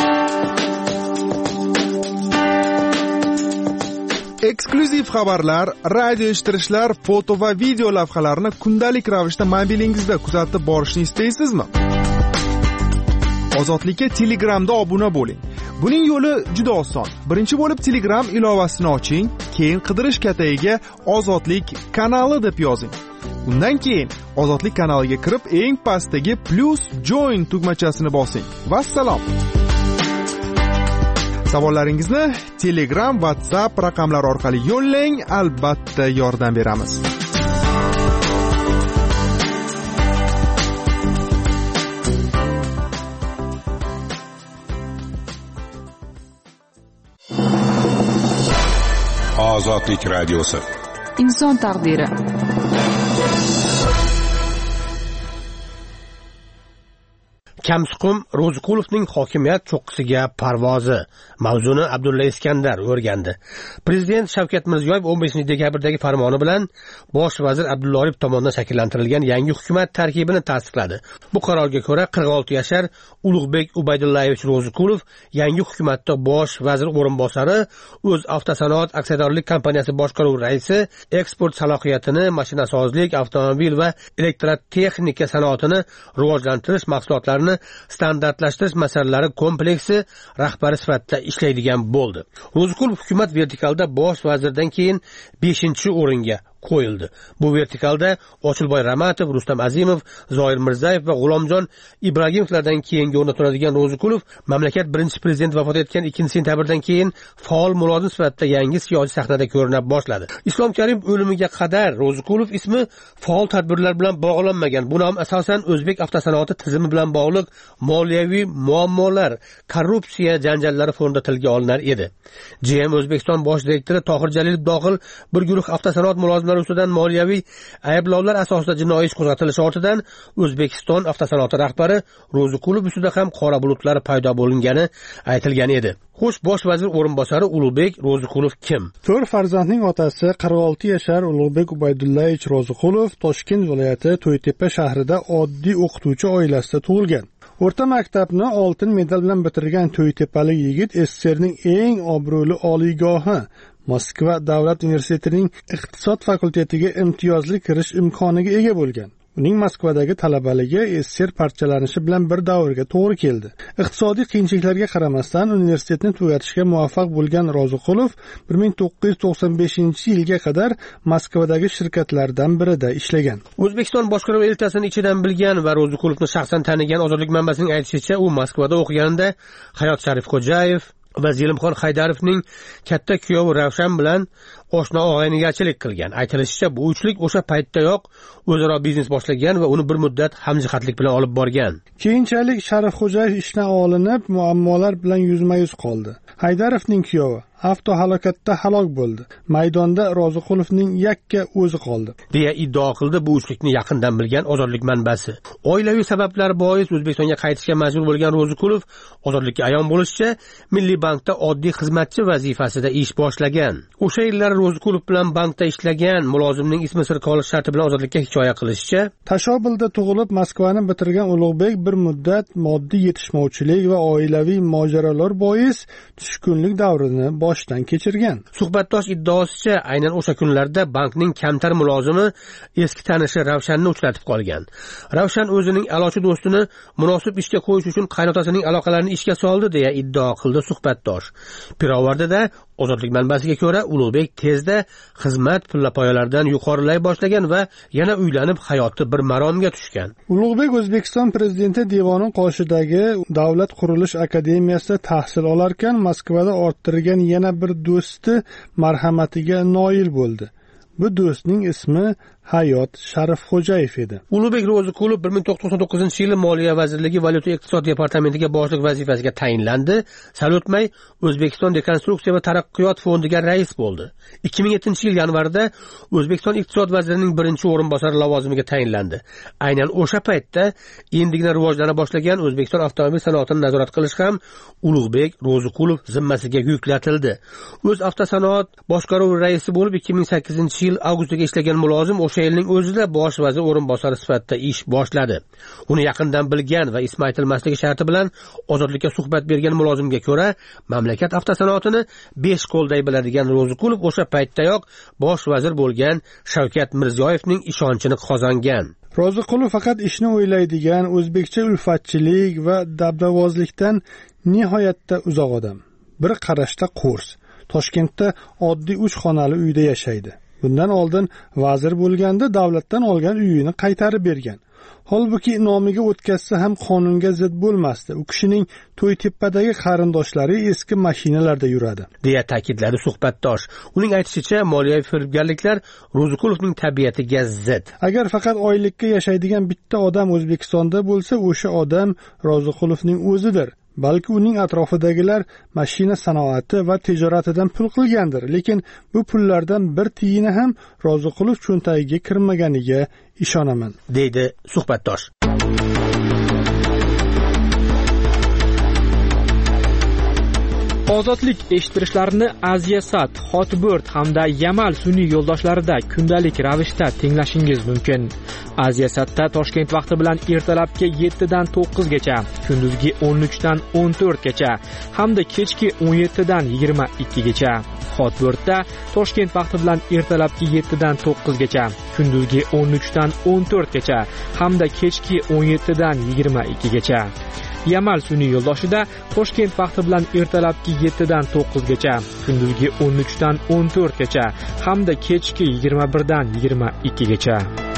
Eksklyuziv xabarlar, radio eshittirishlar, foto va video lavhalarni kundalik ravishda mobilingizda kuzatib borishni istaysizmi? Ozodlikka Telegramda obuna bo'ling. Buning yo'li juda oson. Birinchi bo'lib Telegram ilovasini oching, keyin qidirish katagiga Ozodlik kanali deb yozing. Undan keyin Ozodlik kanaliga kirib, eng pastdagi plus join tugmachasini bosing. Vassalom. Savollaringizni Telegram, WhatsApp raqamlari orqali yo'llang, albatta yordam beramiz. Ozodlik radiosi. Inson taqdiri. Kamsuqum Ro'ziqulovning hokimiyat cho'qqisiga parvozi mavzuni Abdulla Iskandar o'rgandi. Prezident Shavkat Mirziyoyev o'n beshinchi dekabrdagi farmoni bilan bosh vazir Abdulla Oripov tomonidan shakllantirilgan yangi hukumat tarkibini tasdiqladi. Bu qarorga ko'ra qirq olti yashar Ulug'bek Ubaydullayevich Ro'ziqulov yangi hukumatda bosh vazir o'rinbosari, o'z avtosanoat aksiyadorlik kompaniyasi boshqaruv raisi, eksport salohiyatini, mashinasozlik, avtomobil va elektrotexnika sanoatini rivojlantirish, mahsulotlarini standartlashtirish masalalari kompleksi rahbari sifatida ishlaydigan bo'ldi. Ro'ziqulov hukumat vertikalda bosh vazirdan keyin beshinchi o'ringa qo'yildi. Bu vertikalda Ochilboy Ramatov, Rustam Azimov, Zoir Mirzayev va G'ulomjon Ibragimovlardan keyingi o'rnda turadigan Ro'ziqulov mamlakat birinchi prezidenti vafot etgan ikkinchi sentyabrdan keyin faol mulozim sifatida yangi siyosiy sahnada ko'rina boshladi. Islom Karimov o'limiga qadar Ro'ziqulov ismi faol tadbirlar bilan bog'lanmagan. Bu nom asosan o'zbek avtosanoati tizimi bilan bog'liq moliyaviy muammolar, korrupsiya janjallari fonida tilga olinar edi. G M O'zbekiston bosh direktori Tohir Jalilov dohil bir guruh avtosanoat mulozimlari xodimlari ustidan moliyaviy ayblovlar asosida jinoiy ish qo'zg'atilishi ortidan O'zbekiston avtosanoati rahbari Ro'ziqulov ustida ham qora bulutlar paydo bo'lgani aytilgan edi. Xo'sh, bosh vazir o'rinbosari Ulug'bek Ro'ziqulov kim? to'rt farzandning otasi qirq olti yashar Ulug'bek Ubaydullayevich Ro'ziqulov Toshkent viloyati To'ytepa shahrida oddiy o'qituvchi oilasida tug'ilgan. O'rta maktabni oltin medal bilan bitirgan To'ytepalik yigit S S S Rning eng obro'li oliygohi Moskva davlat universitetining iqtisod fakultetiga imtiyozli kirish imkoniga ega bo'lgan. Uning Moskvadagi talabaligi S S S R parchalanishi bilan bir davrga to'g'ri keldi. Iqtisodiy qiyinchiliklarga qaramasdan universitetni tugatishga muvaffaq bo'lgan Ro'ziqulov bir ming to'qqiz yuz to'qson beshinchi yilga qadar Moskvadagi shirkatlardan birida ishlagan. O'zbekiston boshqaruv elchisining ichidan bilgan va Ro'ziqulovni shaxsan tanigan Ozodlik manbasining aytishicha, u Moskvada o'qiganida Hayot Sharifxo'jayev va Zelimxon Haydarovning katta kuyovi Ravshan bilan oshno og'aynigarchilik qilgan. Aytilishicha, bu uchlik o'sha paytdayoq o'zaro biznes boshlagan va uni bir muddat hamjihatlik bilan olib borgan. Keyinchalik Sharifxo'jayev ishdan olinib, muammolar bilan yuzma-yuz qoldi. Haydarovning kuyovi avtohalokatda halok bo'ldi. Maydonda Ro'ziqulovning yakka o'zi qoldi, deya iddao qildi bu uchlikni yaqindan bilgan Ozodlik manbasi. Oilaviy sabablar bois O'zbekistonga qaytishga majbur bo'lgan Ro'ziqulov, Ozodlikka ayon bo'lishicha, Milliy bankda oddiy xizmatchi vazifasida ish boshlagan. O'sha yillar Ro'ziqulov bilan bankda ishlagan mulozimning ismi sir qolish sharti bilan Ozodlikka hikoya qilishicha, Tashobilda tug'ilib Moskvani bitirgan Ulug'bek bir muddat moddiy yetishmovchilik va oilaviy mojarolar bois tushkunlik davrini boshdan kechirgan. Suhbatdosh iddaosicha, aynan o'sha kunlarda bankning kamtar mulozimi eski tanishi Ravshanni uchratib qolgan. Ravshan o'zining a'lochi do'stini munosib ishga qo'yish uchun qaynotasining aloqalarini ishga soldi, deya iddao qildi suhbatdosh. Pirovardida Ozodlik manbasiga ko'ra, Ulug'bek tezda xizmat pillapoyalaridan yuqorilay boshlagan va yana uylanib hayoti bir maromga tushgan. Ulug'bek O'zbekiston prezidenti devoni qoshidagi Davlat qurilish akademiyasida tahsil olarkan, Moskvada orttirgan yana bir do'sti marhamatiga noil bo'ldi. Bu do'stning ismi Hayot Sharifxo'jayev edi. Ulug'bek Ro'ziqulov bir ming to'qqiz yuz to'qson to'qqizinchi yili Moliya vazirligi valyuta iqtisod departamentiga boshliq vazifasiga tayinlandi. Sal o'tmay O'zbekiston Rekonstruksiya va taraqqiyot fondiga rais bo'ldi. ikki ming yettinchi yil yanvarida O'zbekiston iqtisod vazirining birinchi o'rinbosari lavozimiga tayinlandi. Aynan o'sha paytda endigina rivojlana boshlagan O'zbekiston avtomobil sanoatini nazorat qilish ham Ulug'bek Ro'ziqulov zimmasiga yuklatildi. O'z avtosanoat boshqaruvi raisi bo'lib ikki ming sakkizinchi yil avgustida ishlagan mulozim o'sha yilning o'zida bosh vazir o'rinbosari sifatida ish boshladi. Uni yaqindan bilgan va ismi aytilmasligi sharti bilan Ozodlikka suhbat bergan mulozimga ko'ra, mamlakat avtosanoatini besh qo'lday biladigan Ro'ziqulov o'sha paytdayoq bosh vazir bo'lgan Shavkat Mirziyoyevning ishonchini qozongan. Ro'ziqulov faqat ishni o'ylaydigan, o'zbekcha ulfatchilik va dabdabozlikdan nihoyatda uzoq odam. Bir qarashda qo'rs. Toshkentda oddiy uch xonali uyda yashaydi. Bundan oldin vazir bo'lganda davlatdan olgan uyini qaytarib bergan. Holbuki nomiga o'tkazsa ham qonunga zid bo'lmasdi. U kishining To'ytepadagi qarindoshlari eski mashinalarda yuradi, deya ta'kidladi suhbatdosh. Uning aytishicha, moliyaviy firibgarliklar Ro'ziqulovning tabiatiga zid. Agar faqat oylikka yashaydigan bitta odam O'zbekistonda bo'lsa, o'sha odam Ro'ziqulovning o'zidir. Balki uning atrofidagilar mashina sanoati va tijoratidan pul qilgandir, lekin bu pullardan bir tiyini ham Ro'ziqulov cho'ntagiga kirmaganiga ishonaman, deydi suhbatdosh. Ozodlik eshittirishlarini Aziyasat, Hotbird hamda Yamal sun'iy yo'ldoshlarida kundalik ravishda tinglashingiz mumkin. Aziyasatda Toshkent vaqti bilan ertalabki yettidan to'qqizgacha, kunduzgi o'n uchdan o'n to'rtgacha hamda kechki o'n yettidan yigirma ikkigacha. Hotbirdda Toshkent vaqti bilan ertalabki yettidan to'qqizgacha, kunduzgi o'n uchdan o'n to'rtgacha hamda kechki o'n yettidan yigirma ikkigacha. Yamal sun'iy yo'ldoshida Toshkent vaqti bilan ertalabki yettidan to'qqizgacha, kunduzgi o'n uchdan o'n to'rtgacha hamda kechki yigirma birdan yigirma ikkigacha.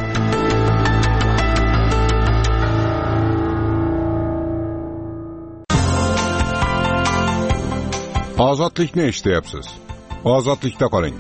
Ozodlikni eshityapsiz. Ozodlikda qoling.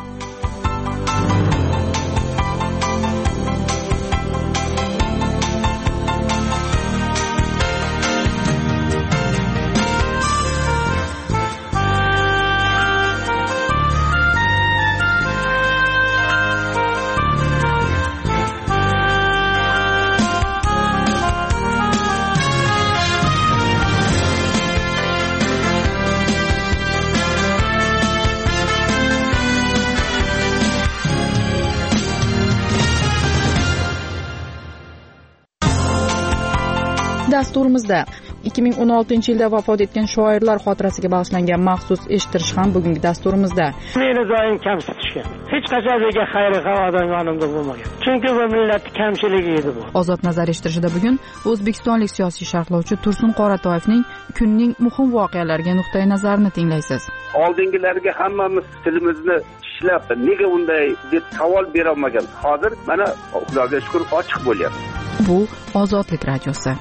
Dasturimizda ikki ming o'n oltinchi yilda vafot etgan shoirlar xotirasiga bag'ishlangan maxsus eshittirish ham bugungi dasturimizda. Meni doim kamsitishgan. Hech qachon menga xayri xavodan yonimda bo'lmagan. Chunki bu millatning kamchiligi edi bu. Ozod nazar eshittirishida bugun o'zbekistonlik siyosiy sharhlovchi Tursun Qoratoyevning kunning muhim voqealariga nuqtai nazarini tinglaysiz. Oldingilarga hammamiz tilimizni ishlab, nega unday deb savol bera olmagan. Hozir mana Xudoga shukr ochiq bo'lyapti. Bu Ozodlik radiosi.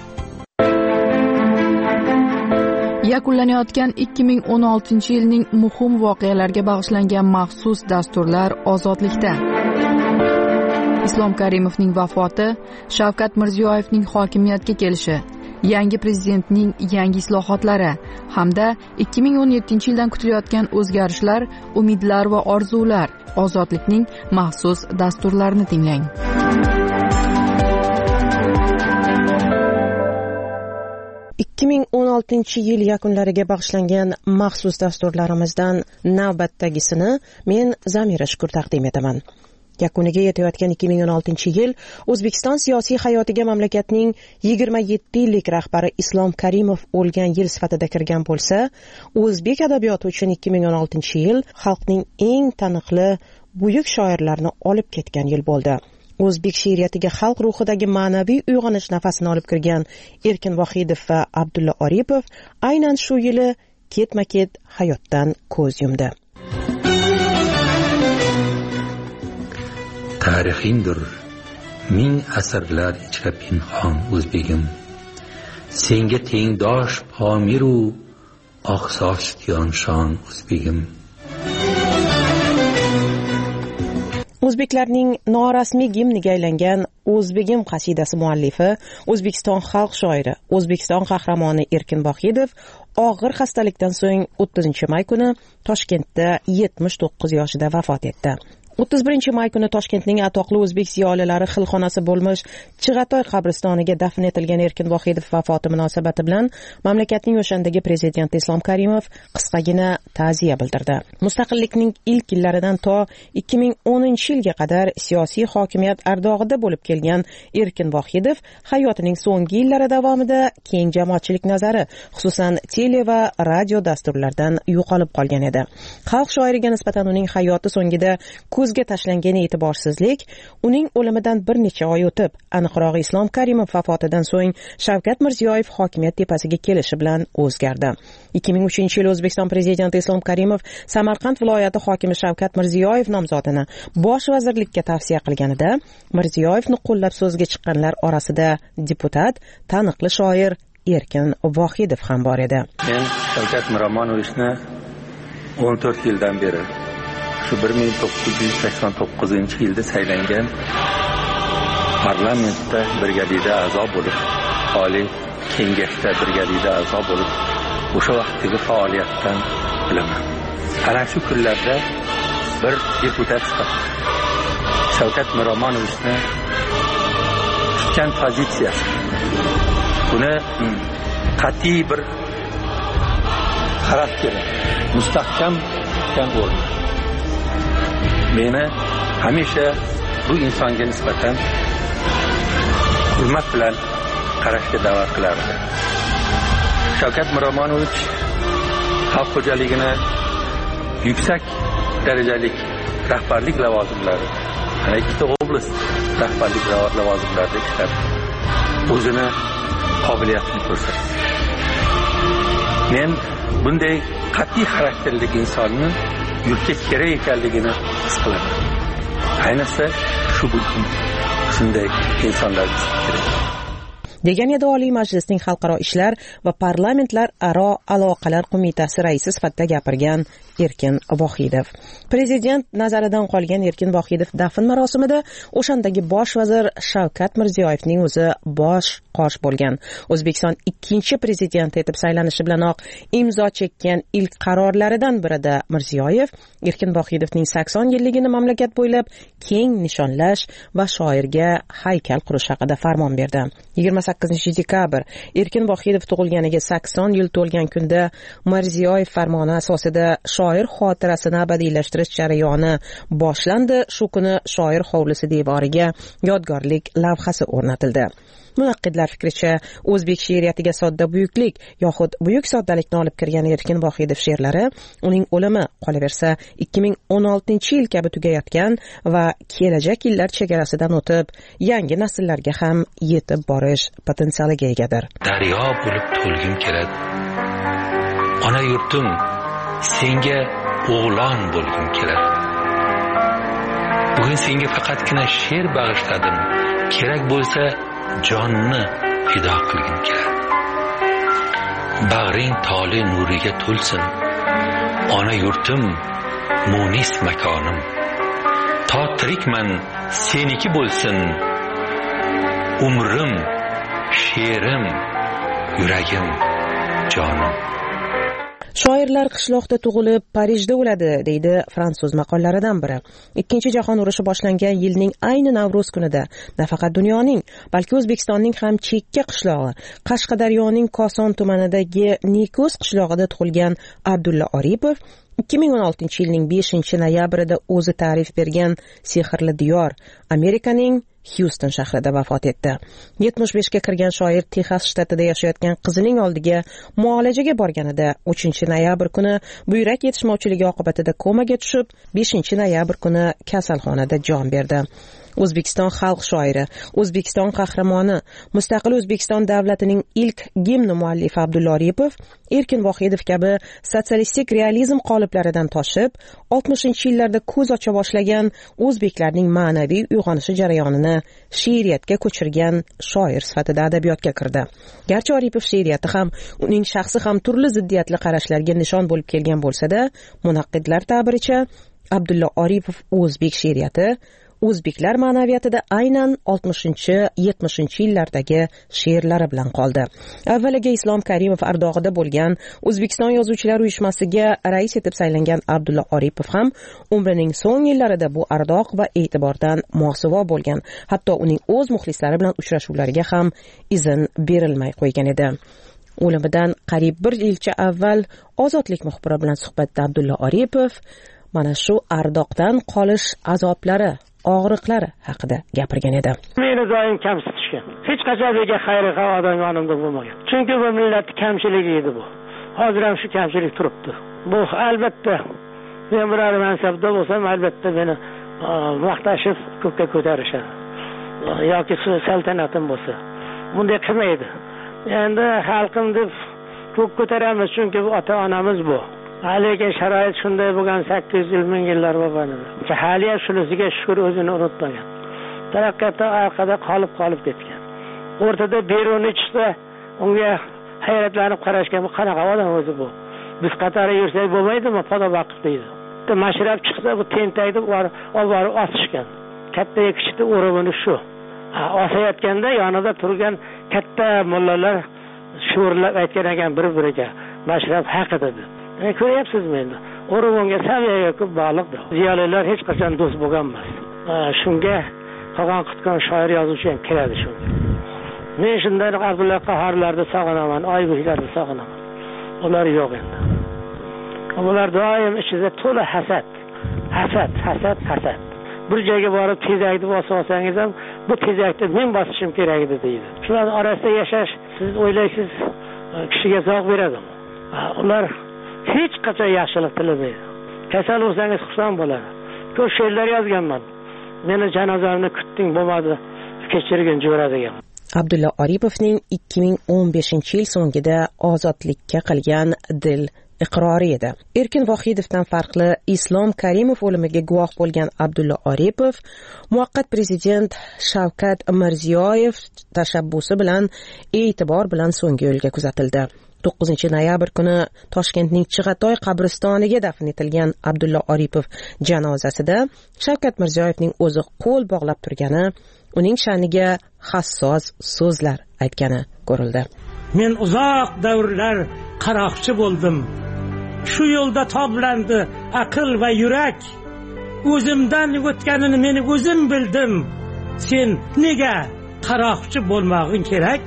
Yakunlanayotgan ikki ming o'n oltinchi yilning muhim voqealariga bag'ishlangan maxsus dasturlar Ozodlikda. Islom Karimovning vafoti, Shavkat Mirziyoyevning hokimiyatga kelishi, yangi prezidentning yangi islohotlari hamda ikki ming o'n yettinchi yildan kutilayotgan o'zgarishlar, umidlar va orzular. Ozodlikning maxsus dasturlarini tinglang. ikki ming o'n oltinchi yil yakunlariga bag'ishlangan maxsus dasturlarimizdan navbatdagisini men Zamira Shukur taqdim etaman. Yakuniga yetayotgan ikki ming o'n oltinchi yil O'zbekiston siyosiy hayotiga mamlakatning yigirma yetti yillik rahbari Islom Karimov o'lgan yil sifatida kirgan bo'lsa, o'zbek adabiyoti uchun ikki ming o'n oltinchi yil xalqning eng taniqli buyuk shoirlarini olib ketgan yil bo'ldi. O'zbek she'riyatiga xalq ruhidagi ma'naviy uyg'onish nafasini olib kirgan Erkin Vohidov va Abdulla Oripov aynan shu yili ketma-ket hayotdan ko'z yumdi. Tarixingdir ming asrlar ichra pinhon o'zbegim, senga tengdosh pomiru oqsoch tiyonshon o'zbegim. O'zbeklarning norasmiy gimniga aylangan O'zbegim qasidasi muallifi, O'zbekiston xalq shoiri, O'zbekiston qahramoni Erkin Vohidov og'ir xastalikdan so'ng o'ttizinchi may kuni Toshkentda yetmish to'qqiz yoshida vafot etdi. o'ttiz birinchi may kuni Toshkentning atoqli o'zbek ziyolilari xilxonasi bo'lmish Chig'atoy qabristoniga dafn etilgan Erkin Vohidov vafoti munosabati bilan mamlakatning o'shandagi prezidenti Islom Karimov qisqagina ta'ziya bildirdi. Mustaqillikning ilk yillaridan to ikki ming o'ninchi yilga qadar siyosiy hokimiyat ardog'ida bo'lib kelgan Erkin Vohidov hayotining so'nggi yillari davomida keng jamoatchilik nazari, xususan tele va radio dasturlardan yo'qolib qolgan edi. Xalq shoiriga nisbatan uning hayoti so'ngida ko'zga tashlangan e'tiborsizlik uning o'limidan bir necha oy o'tib, aniqroq Islom Karimov vafotidan so'ng Shavkat Mirziyoyev hokimiyat tepasiga kelishi bilan o'zgardi. ikki ming uchinchi yil O'zbekiston prezidenti Islom Karimov Samarqand viloyati hokimi Shavkat Mirziyoyev nomzodini bosh vazirlikka tavsiya qilganida, Mirziyoyevni qo'llab so'zga chiqqanlar orasida deputat, taniqli shoir Erkin Vohidov ham bor edi. Men Shavkat Miromonovichni o'n to'rt yildan beri shu bir ming to'qqiz yuz sakson to'qqizinchi yilda saylangan parlamentda birgalida a'zo bo'lib, oliy kengashda birgalida a'zo bo'lib, o'sha vaqtdagi faoliyatdan bilaman. Ana shu kunlarda bir deputat sifatida Shavkat Miromonovichni tutgan pozitsiyasi, buni qat'iy bir xarakteri, mustahkam tutgan o'rni meni hamisha bu insonga nisbatan hurmat bilan qarashga da'vat qilardi. Shavkat Miromonovich xalq xo'jaligini yuksak darajalik rahbarlik lavozimlari, ana ikkita oblast rahbarlik lavozimlarida ishlab, o'zini qobiliyatini ko'rsatdi. Men bunday qat'iy xarakterli insonni yurtga kerak ekanligini his qilaman. Ayniqsa shu shunday insonlar kerak. degan edi Oliy Majlisning Xalqaro ishlar va parlamentlar aro aloqalar qo'mitasi raisi sifatida gapirgan Erkin Vohidov. Prezident nazaridan qolgan Erkin Vohidov dafn marosimida o'shandagi bosh vazir Shavkat Mirziyoyevning o'zi bosh qosh bo'lgan. O'zbekiston ikkinchi prezidenti etib saylanishi bilanoq imzo chekkan ilk qarorlaridan birida Mirziyoyev Erkin Vohidovning sakson yilligini mamlakat bo'ylab keng nishonlash va shoirga haykal qurish haqida farmon berdi. yigirma sakkizinchi dekabr Erkin Vohidov tug'ilganiga sakson yil to'lgan kunda Mirziyoyev farmoni asosida shoir xotirasini abadiylashtirish jarayoni boshlandi. Shu kuni shoir hovlisi devoriga yodgorlik lavhasi o'rnatildi. Munaqqidlar fikricha, o'zbek she'riyatiga sodda buyuklik yoxud buyuk soddalikni olib kirgan Erkin Vohidov she'rlari uning o'limi qolaversa ikki ming o'n oltinchi yil kabi tugayotgan va kelajak yillar chegarasidan o'tib yangi nasllarga ham yetib borish potensialiga egadir. Daryo bo'lib to'lgim keladi. Ona yurtim, senga o'g'lon bo'lgim keladi. Bugun senga faqatgina she'r bag'ishladim. Kerak bo'lsa jonni fido qilgim keladi. Bag'ring toli nuriga to'lsin. Ona yurtim, munis makonim. To tirikman seniki bo'lsin. Umrim, she'rim, yuragim, jonim. Shoirlar qishloqda tug'ilib, Parijda o'ladi, deydi fransuz maqollaridan biri. Ikkinchi jahon urushi boshlangan yilning ayni Navro'z kunida nafaqat dunyoning, balki O'zbekistonning ham chekka qishlog'i, Qashqadaryoning Koson tumanidagi Nikos qishlog'ida tug'ilgan Abdulla Oripov ikki ming o'n oltinchi yilning beshinchi noyabrida o'zi ta'rif bergan sehrli diyor, Amerikaning Houston shahrida vafot etdi. yetmish beshga kirgan shoir Texas shtatida yashayotgan qizining oldiga muolajaga borganida uchinchi noyabr kuni buyrak yetishmovchiligi oqibatida komaga tushib, beshinchi noyabr kuni kasalxonada jon berdi. O'zbekiston xalq shoiri, O'zbekiston qahramoni, mustaqil O'zbekiston davlatining ilk gimni muallifi Abdulla Oripov Erkin Vohidov kabi sotsialistik realizm qoliplaridan toshib, oltmishinchi yillarda ko'z ocha boshlagan o'zbeklarning ma'naviy uyg'onishi jarayonini she'riyatga ko'chirgan shoir sifatida adabiyotga kirdi. Garchi Oripov she'riyati ham, uning shaxsi ham turli ziddiyatli qarashlarga nishon bo'lib kelgan bo'lsa-da, munaqqidlar ta'biricha Abdulla Oripov o'zbek she'riyati o'zbeklar ma'naviyatida aynan oltmishinchi yetmishinchi yillardagi she'rlari bilan qoldi. Avvaliga Islom Karimov ardog'ida bo'lgan O'zbekiston Yozuvchilar uyushmasiga rais etib saylangan Abdulla Oripov ham umrining so'ng yillarida bu ardoq va e'tibordan mosuvo bo'lgan. Hatto uning o'z muxlislari bilan uchrashuvlariga ham izn berilmay qo'ygan edi. O'limidan qariyb bir yilcha avval Ozodlik muxbiri bilan suhbatda Abdulla Oripov mana shu ardoqdan qolish azoblari, og'riqlari haqida gapirgan edi. Meni doim kamsitishgan. Hech qachon menga xayri xavodan yonimda bo'lmagan. Chunki bu millatning kamchiligi edi bu. Hozir ham shu kamchilik turibdi. Bu albatta men biror mansabda bo'lsam, albatta meni maqtashib ko'kka ko'tarishadi. Yoki saltanatim bo'lsa, bunday qilmaydi. Endi xalqim deb ko'k ko'taramiz, chunki bu ota-onamiz bu. Lekin sharoit shunday bo'lgan sakkiz yuz ming yillar bo'lgan. Hali ham shunisiga shukr o'zini unutmagan. Taraqqiyotda orqada qolib qolib ketgan. O'rtada Beruniy chiqsa, unga hayratlanib qarashgan, bu qanaqa odam o'zi bu? Biz qatori yursak bo'lmaydimi? Poda vaqt deydi. Mashrab chiqsa, bu tentaydi, olib osishgan. Katta kichikda o'rimini shu. Osayotganda yonida turgan katta mullalar sho'rlab aytgan ekan bir-biriga. Mashrab haqida dedi. Ko'ryapsizmi endi? O'rmonga saviyaga ko'p bog'liqdir. Ziyolilar hech qachon do'st bo'lgan emas. Shunga qolgan qutgan shoir yozuvchi ham kiradi shunga. Men shunday Abdulla Qahorlarni sog'inaman, Oybeklarni sog'inaman. Ular yo'q endi. Ular doim ichida to'la hasad, hasad, hasad, hasad. Bir joyga borib tezakni bosib olsangiz ham, bu tezakni men bosishim kerak edi deydi. Shular orasida yashash, siz o'ylaysiz, kishiga zavq beradimi? Ular hech qachon yaxshilik tilamaydi. Kasal bo'lsangiz xursand bo'ladi. Ko'p she'rlar yozganman. Meni janozamni kutding bo'lmadi, kechirgin jo'ra degan. Abdulla Oripovning ikki ming o'n beshinchi yil so'ngida ozodlikka qilgan dil iqrori edi. Erkin Vohidovdan farqli Islom Karimov o'limiga guvoh bo'lgan Abdulla Oripov muvaqqat prezident Shavkat Mirziyoyev tashabbusi bilan e'tibor bilan so'nggi yo'lga kuzatildi. to'qqizinchi noyabr kuni Toshkentning Chig'atoy qabristoniga dafn etilgan Abdulla Oripov janozasida Shavkat Mirziyoyevning o'zi qo'l bog'lab turgani, uning sha'niga hassos so'zlar aytgani ko'rildi. Men uzoq davrlar qaroqchi bo'ldim. Shu yo'lda toblandi aql va yurak. O'zimdan o'tganini men o'zim bildim. Sen nega qaroqchi bo'lmog'ing kerak?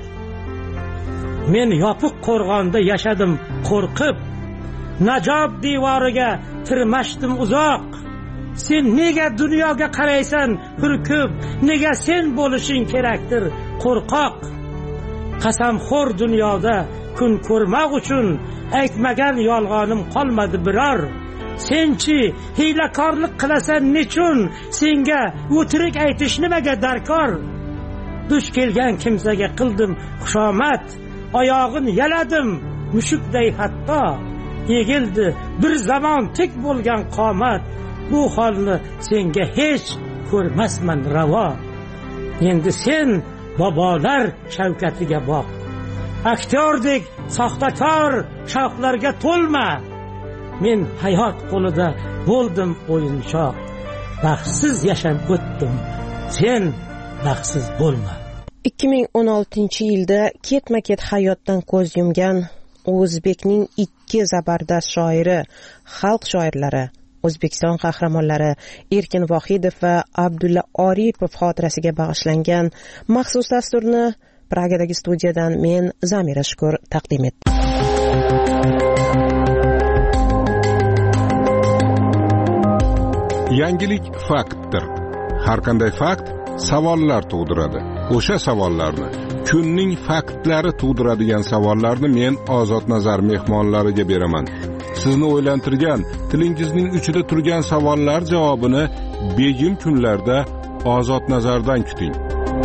Men yopiq qo'rg'onda yashadim qo'rqib. Najob devoriga tirmashdim uzoq. Sen nega dunyoga qaraysan hurkib? Nega sen bo'lishing kerakdir qo'rqoq qasamxo'r dunyoda kun ko'rmoq uchun aytmagan yolg'onim qolmadi biror. Senchi hiylakorlik qilasan nechun? Senga o'tirik aytish nimaga darkor? Dush kelgan kimsaga qildim xushomad, oyog'in yaladim mushukday hatto. Egildi bir zamon tik bo'lgan qomat, bu holni senga hech ko'rmasman ravo. Endi sen bobolar shavkatiga boq. Aktyordek soxtakor shavqlarga to'lma. Men hayot qo'lida bo'ldim o'yinchoq. Baxtsiz yashab o'tdim, sen baxtsiz bo'lma. ikki ming o'n oltinchi yilda ketma-ket hayotdan ko'z yumgan O'zbekning ikki zabardast shoiri, xalq shoirlari, O'zbekiston qahramonlari Erkin Vohidov va Abdulla Oripov xotirasiga bag'ishlangan maxsus dasturni Pragadagi studiyadan men Zamira Shukur taqdim etdim. Yangilik faktdir. Har qanday fakt savollar tug'diradi. O'sha savollarni, kunning faktlari tug'diradigan savollarni men Ozod Nazar mehmonlariga beraman. Sizni o'ylantirgan, tilingizning uchida turgan savollar javobini begim kunlarda Ozod Nazardan kuting.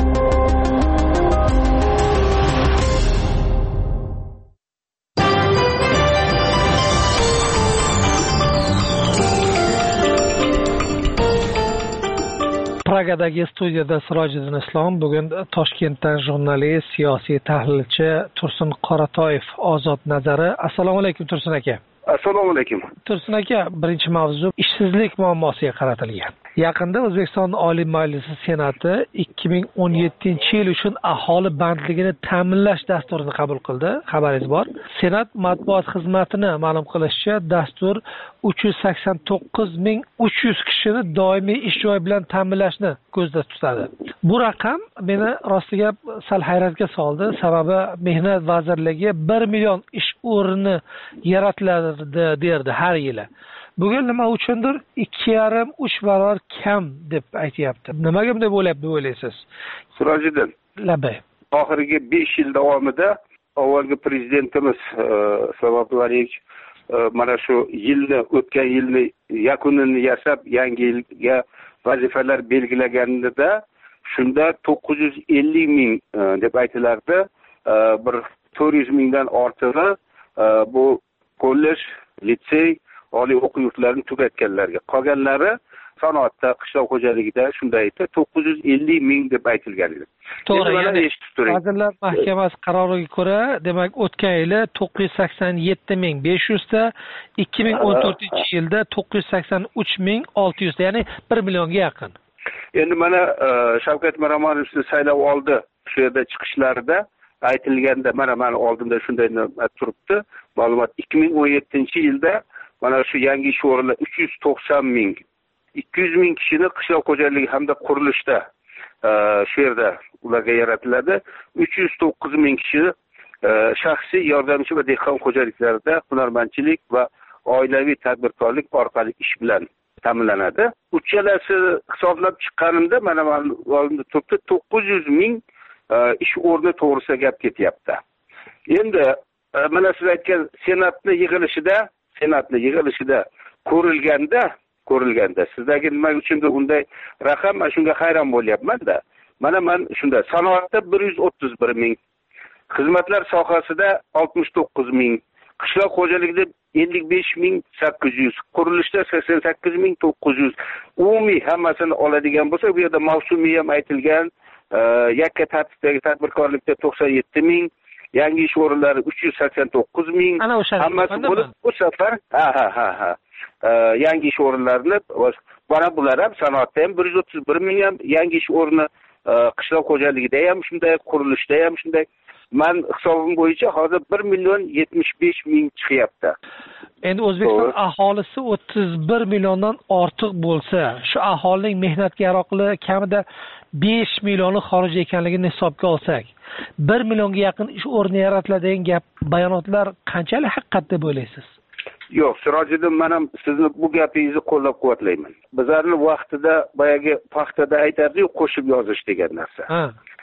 Pragadagi studiyada Sirojiddin Islom, bugun Toshkentdan jurnalist, siyosiy tahlilchi Tursun Qoratoyev Ozod Nazari. Assalomu alaykum Tursun aka. Assalomu alaykum. Tursun aka, birinchi mavzu ishsizlik muammosiga qaratilgan. Yaqinda O'zbekiston Oliy Majlisi Senati ikki ming o'n yettinchi yil uchun aholi bandligini ta'minlash dasturini qabul qildi. Xabaringiz bor. Senat matbuot xizmatining ma'lum qilishicha, dastur uch yuz sakson to'qqiz ming uch yuz kishini doimiy ish joyi bilan ta'minlashni ko'zda tutadi. Bu raqam meni rostiga sal hayratga soldi, sababi Mehnat vazirligi bir million ish o'rni yaratiladi derdi har yili. Bugun nima uchundir ikki yarim uch barobar kam deb aytayapti. Nimaga bunday bo'lyapti deb o'ylaysiz? Sirojiddin, labay. Oxirgi besh yil davomida avvalgi prezidentimiz Sabablarik mana shu yilni, o'tgan yilni yakunini yasab, yangi yilga vazifalar belgilaganida shunda to'qqiz yuz ellik ming deb aytilardi. Bir to'rt yuz mingdan ortig'i bu kollej, litsey, oliy o'quv yurtlarini tugatganlarga, qolganlari sanoatda, qishloq xo'jaligida shunday edi, to'qqiz yuz ellik ming deb aytilgan edi. To'g'ri, ya'ni Vazirlar Mahkamasi qaroriga ko'ra, demak, o'tgan yili to'qqiz yuz sakson yetti ming besh yuz ta, ikki ming o'n to'rtinchi yilda to'qqiz yuz sakson uch ming olti yuz ta, ya'ni bir millionga yaqin. Endi mana Shavkat Miromonovni saylov oldi shu yerda chiqishlarida aytilganda, mana meni oldimda shunday turibdi. Ma'lumot ikki ming o'n yettinchi yilda mana shu yangi ish o'rinlari uch yuz to'qson ming, ikki yuz ming kishini qishloq xo'jaligi hamda qurilishda shu yerda ularga yaratiladi. uch yuz to'qqiz ming kishi shaxsiy yordamchi va dehqon xo'jaliklarida hunarmandchilik va oilaviy tadbirkorlik orqali ish bilan ta'minlanadi. Uchalasi hisoblab chiqqanimda mana oldimda turibdi, to'qqiz yuz ming ish o'rni to'g'risida gap ketyapti. Endi mana siz aytgan senatni yig'ilishida senatni yig'ilishida ko'rilganda ko'rilganda sizdagi nima uchundir unday raqam, men shunga hayron bo'lyapman-da. Mana men shunda sanoatda bir yuz o'ttiz bir ming, xizmatlar sohasida oltmish to'qqiz ming, qishloq xo'jaligida ellik besh ming sakkiz yuz, qurilishda sakson sakkiz ming to'qqiz yuz. Umumiy hammasini oladigan bo'lsa, bu yerda mavsumiy ham aytilgan, yakka tartibdagi tadbirkorlikda to'qson yetti ming, yangi ish o'rinlari uch yuz sakson to'qqiz ming, hammasi bo'lib bu safar ha ha ha ha yangi ish o'rinlarini mana bular ham sanoatda ham bir yuz o'ttiz bir ming ham, yangi ish o'rni qishloq xo'jaligida ham shunday, qurilishda ham shunday. Men hisobim bo'yicha hozir bir million yetmish besh ming chiqyapti. Endi O'zbekiston aholisi o'ttiz bir milliondan ortiq bo'lsa, shu aholining mehnatga yaroqli kamida besh millioni xorij ekanligini hisobga olsak, bir millionga yaqin ish o'rni yaratiladigan gap, bayonotlar qanchalik haqiqat deb o'ylaysiz? Yo'q, Sirojiddin, men ham sizni bu gapingizni qo'llab-quvvatlayman. Bizlarning vaqtida boyagi paxtada aytardi-ku, qo'shib yozish degan narsa.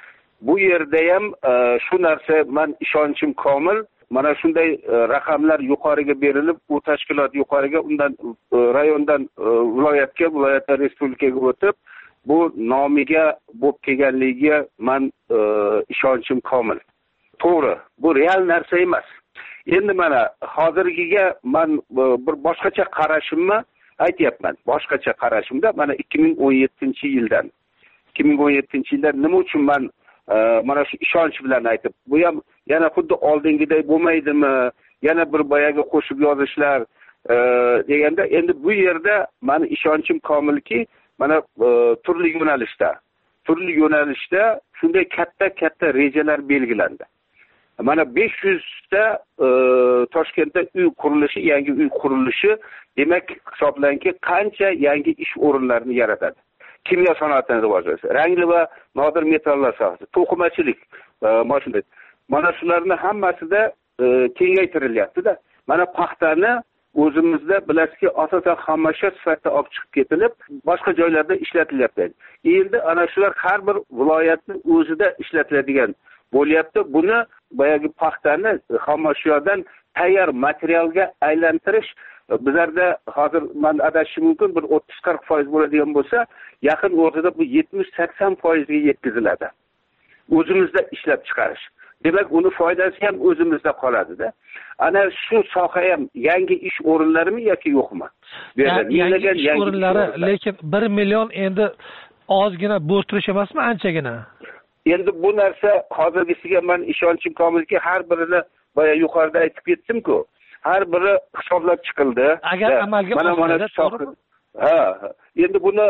bu yerda ham shu narsa men ishonchim komil. Mana shunday raqamlar yuqoriga berilib, u tashkilot yuqoriga, undan rayondan viloyatga, viloyatdan respublikaga o'tib, bu nomiga bo'lib kelganligiga men ishonchim komil. To'g'ri, bu real narsa emas. Endi mana hozirgiga men bir boshqacha qarashimni aytyapman. Boshqacha qarashimda mana ikki ming o'n yettinchi yildan ikki ming o'n yettinchi yildan nima uchun men mana shu ishonch bilan aytib, bu ham yana xuddi oldingiday bo'lmaydimi, yana bir boyagi qo'shib yozishlar deganda, endi bu yerda meni ishonchim komilki, mana turli yo'nalishda, turli yo'nalishda shunday katta-katta rejalar belgilandi. Mana besh yuz ta Toshkentda uy qurilishi, yangi uy qurilishi, demak hisoblanki qancha yangi ish o'rinlarini yaratadi. Kimyo sanoatini rivojlanishi, rangli va nodir metallar sohasi, to'qimachilik, mana shunday. Mana shularning hammasida kengaytirilyapti-da. Mana paxtani o'zimizda bilasizki, asosan xomashyo sifatida olib chiqib ketilib, boshqa joylarda ishlatilyapti. Endi ana shular har bir viloyatning o'zida ishlatiladigan bo'lyapti. Buni boyagi paxtani xomashyodan tayyor materialga aylantirish bizlarda hozir men adashishim mumkin, bir o'ttiz qirq foiz bo'ladigan bo'lsa, yaqin o'rtada bu yetmish sakson foiz ga yetkaziladi. O'zimizda ishlab chiqarish. Demak, uni foydasi ham o'zimizda qoladi-da. Ana shu soha ham yangi ish o'rinlarimi yoki yo'qmi? Yangi ish o'rinlari, lekin bir million endi ozgina bo'rttirish emasmi, anchagina? Endi bu narsa hozirgisiga men ishonchim komilki, har birini boya yuqorida aytib ketdim-ku. Har biri hisoblab chiqildi. Agar amalga oshsa, ha, endi buni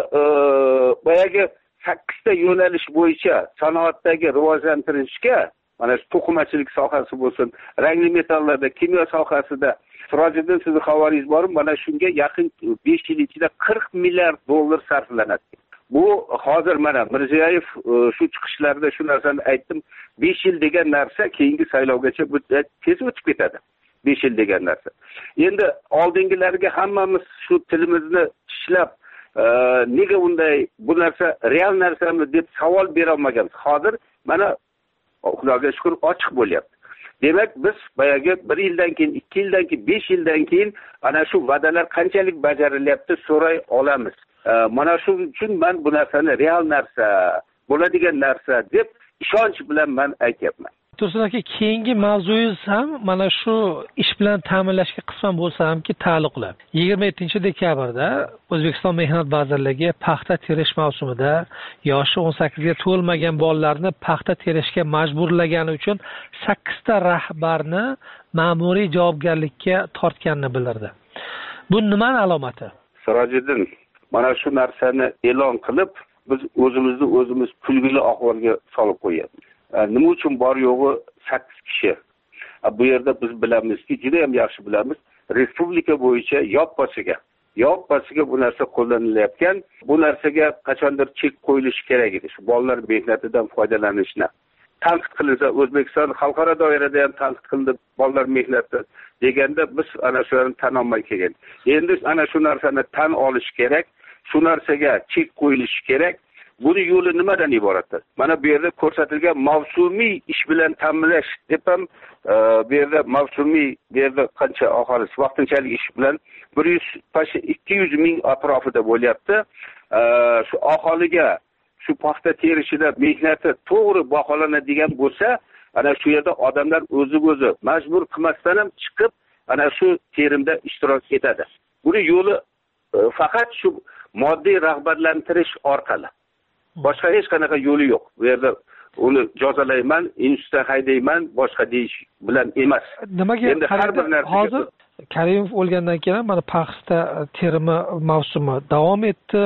boyagi sakkiz ta yo'nalish bo'yicha sanoatdagi rivojlantirishga, mana shu to'qimachilik sohasi bo'lsin, rangli metallarda, kimyo sohasida, Sirojiddin sizni xabaringiz bormi? Mana shunga yaqin besh yil ichida qirq milliard dollar sarflanadi. Bu hozir mana Mirziyoyev shu chiqishlarida shu narsani aytdim. besh yil degan narsa keyingi saylovgacha tez o'tib ketadi. besh yil degan narsa. Endi oldingilariga hammamiz shu tilimizni tishlab, nega unday bu narsa real narsami deb savol bera olmaganmiz. Hozir mana Xudoga shukr ochiq bo'lyapti. Demak, biz boyagi bir yildan keyin, ikki yildan keyin, besh yildan keyin ana shu va'dalar qanchalik bajarilyapti so'ray olamiz. Mana shu uchun men bu narsani real narsa, bo'ladigan narsa deb ishonch bilan men aytyapman. Tursun aka, keyingi mavzuyingiz ham mana shu ish bilan ta'minlashga qisman bo'lsa hamki taalluqli. yigirma yettinchi dekabrda O'zbekiston Mehnat vazirligi paxta terish mavsumida yoshi o'n sakkizga to'lmagan bolalarni paxta terishga majburlagani uchun sakkiz ta rahbarni ma'muriy javobgarlikka tortganini bildirdi. Bu nimaning alomati? Sirojiddin, mana shu narsani e'lon qilib, biz o'zimizni o'zimiz kulgili ahvolga solib qo'yapmiz. Nima uchun bor yo'g'i sakkiz kishi. Bu yerda biz bilamizki, juda ham yaxshi bilamiz, respublika bo'yicha yoppasiga, yoppasiga bu narsa qo'llanilayotgan. Bu narsaga qachondir chek qo'yilishi kerak edi. Shu bolalar mehnatidan foydalanishni tanqid qilinsa, O'zbekiston xalqaro doirada ham tanqid qilindi bolalar mehnati deganda biz ana shularni tan olmay kelgan. Endi ana shu narsani tan olish kerak, shu narsaga chek qo'yilishi kerak. Buni yo'li nimadan iboratdir? Mana bu yerda ko'rsatilgan mavsumiy ish bilan ta'minlash deb ham bu yerda mavsumiy, bu yerda qancha aholisi vaqtinchalik ish bilan bir yuz ikki yuz ming atrofida bo'lyapti. Shu aholiga shu paxta terishida mehnati to'g'ri baholanadigan bo'lsa, ana shu yerda odamlar o'zi-o'zi majbur qilmasdan ham chiqib ana shu terimda ishtirok etadi. Buni yo'li faqat shu moddiy rag'batlantirish orqali. Boshqa hech qanaqa yo'li yo'q. Bu yerda uni jazolayman, institutdan haydayman, boshqa deyish bilan emas. Nimaga endi har bir narsa hozir Karimov o'lgandan keyin mana paxta terimi mavsumi davom etdi.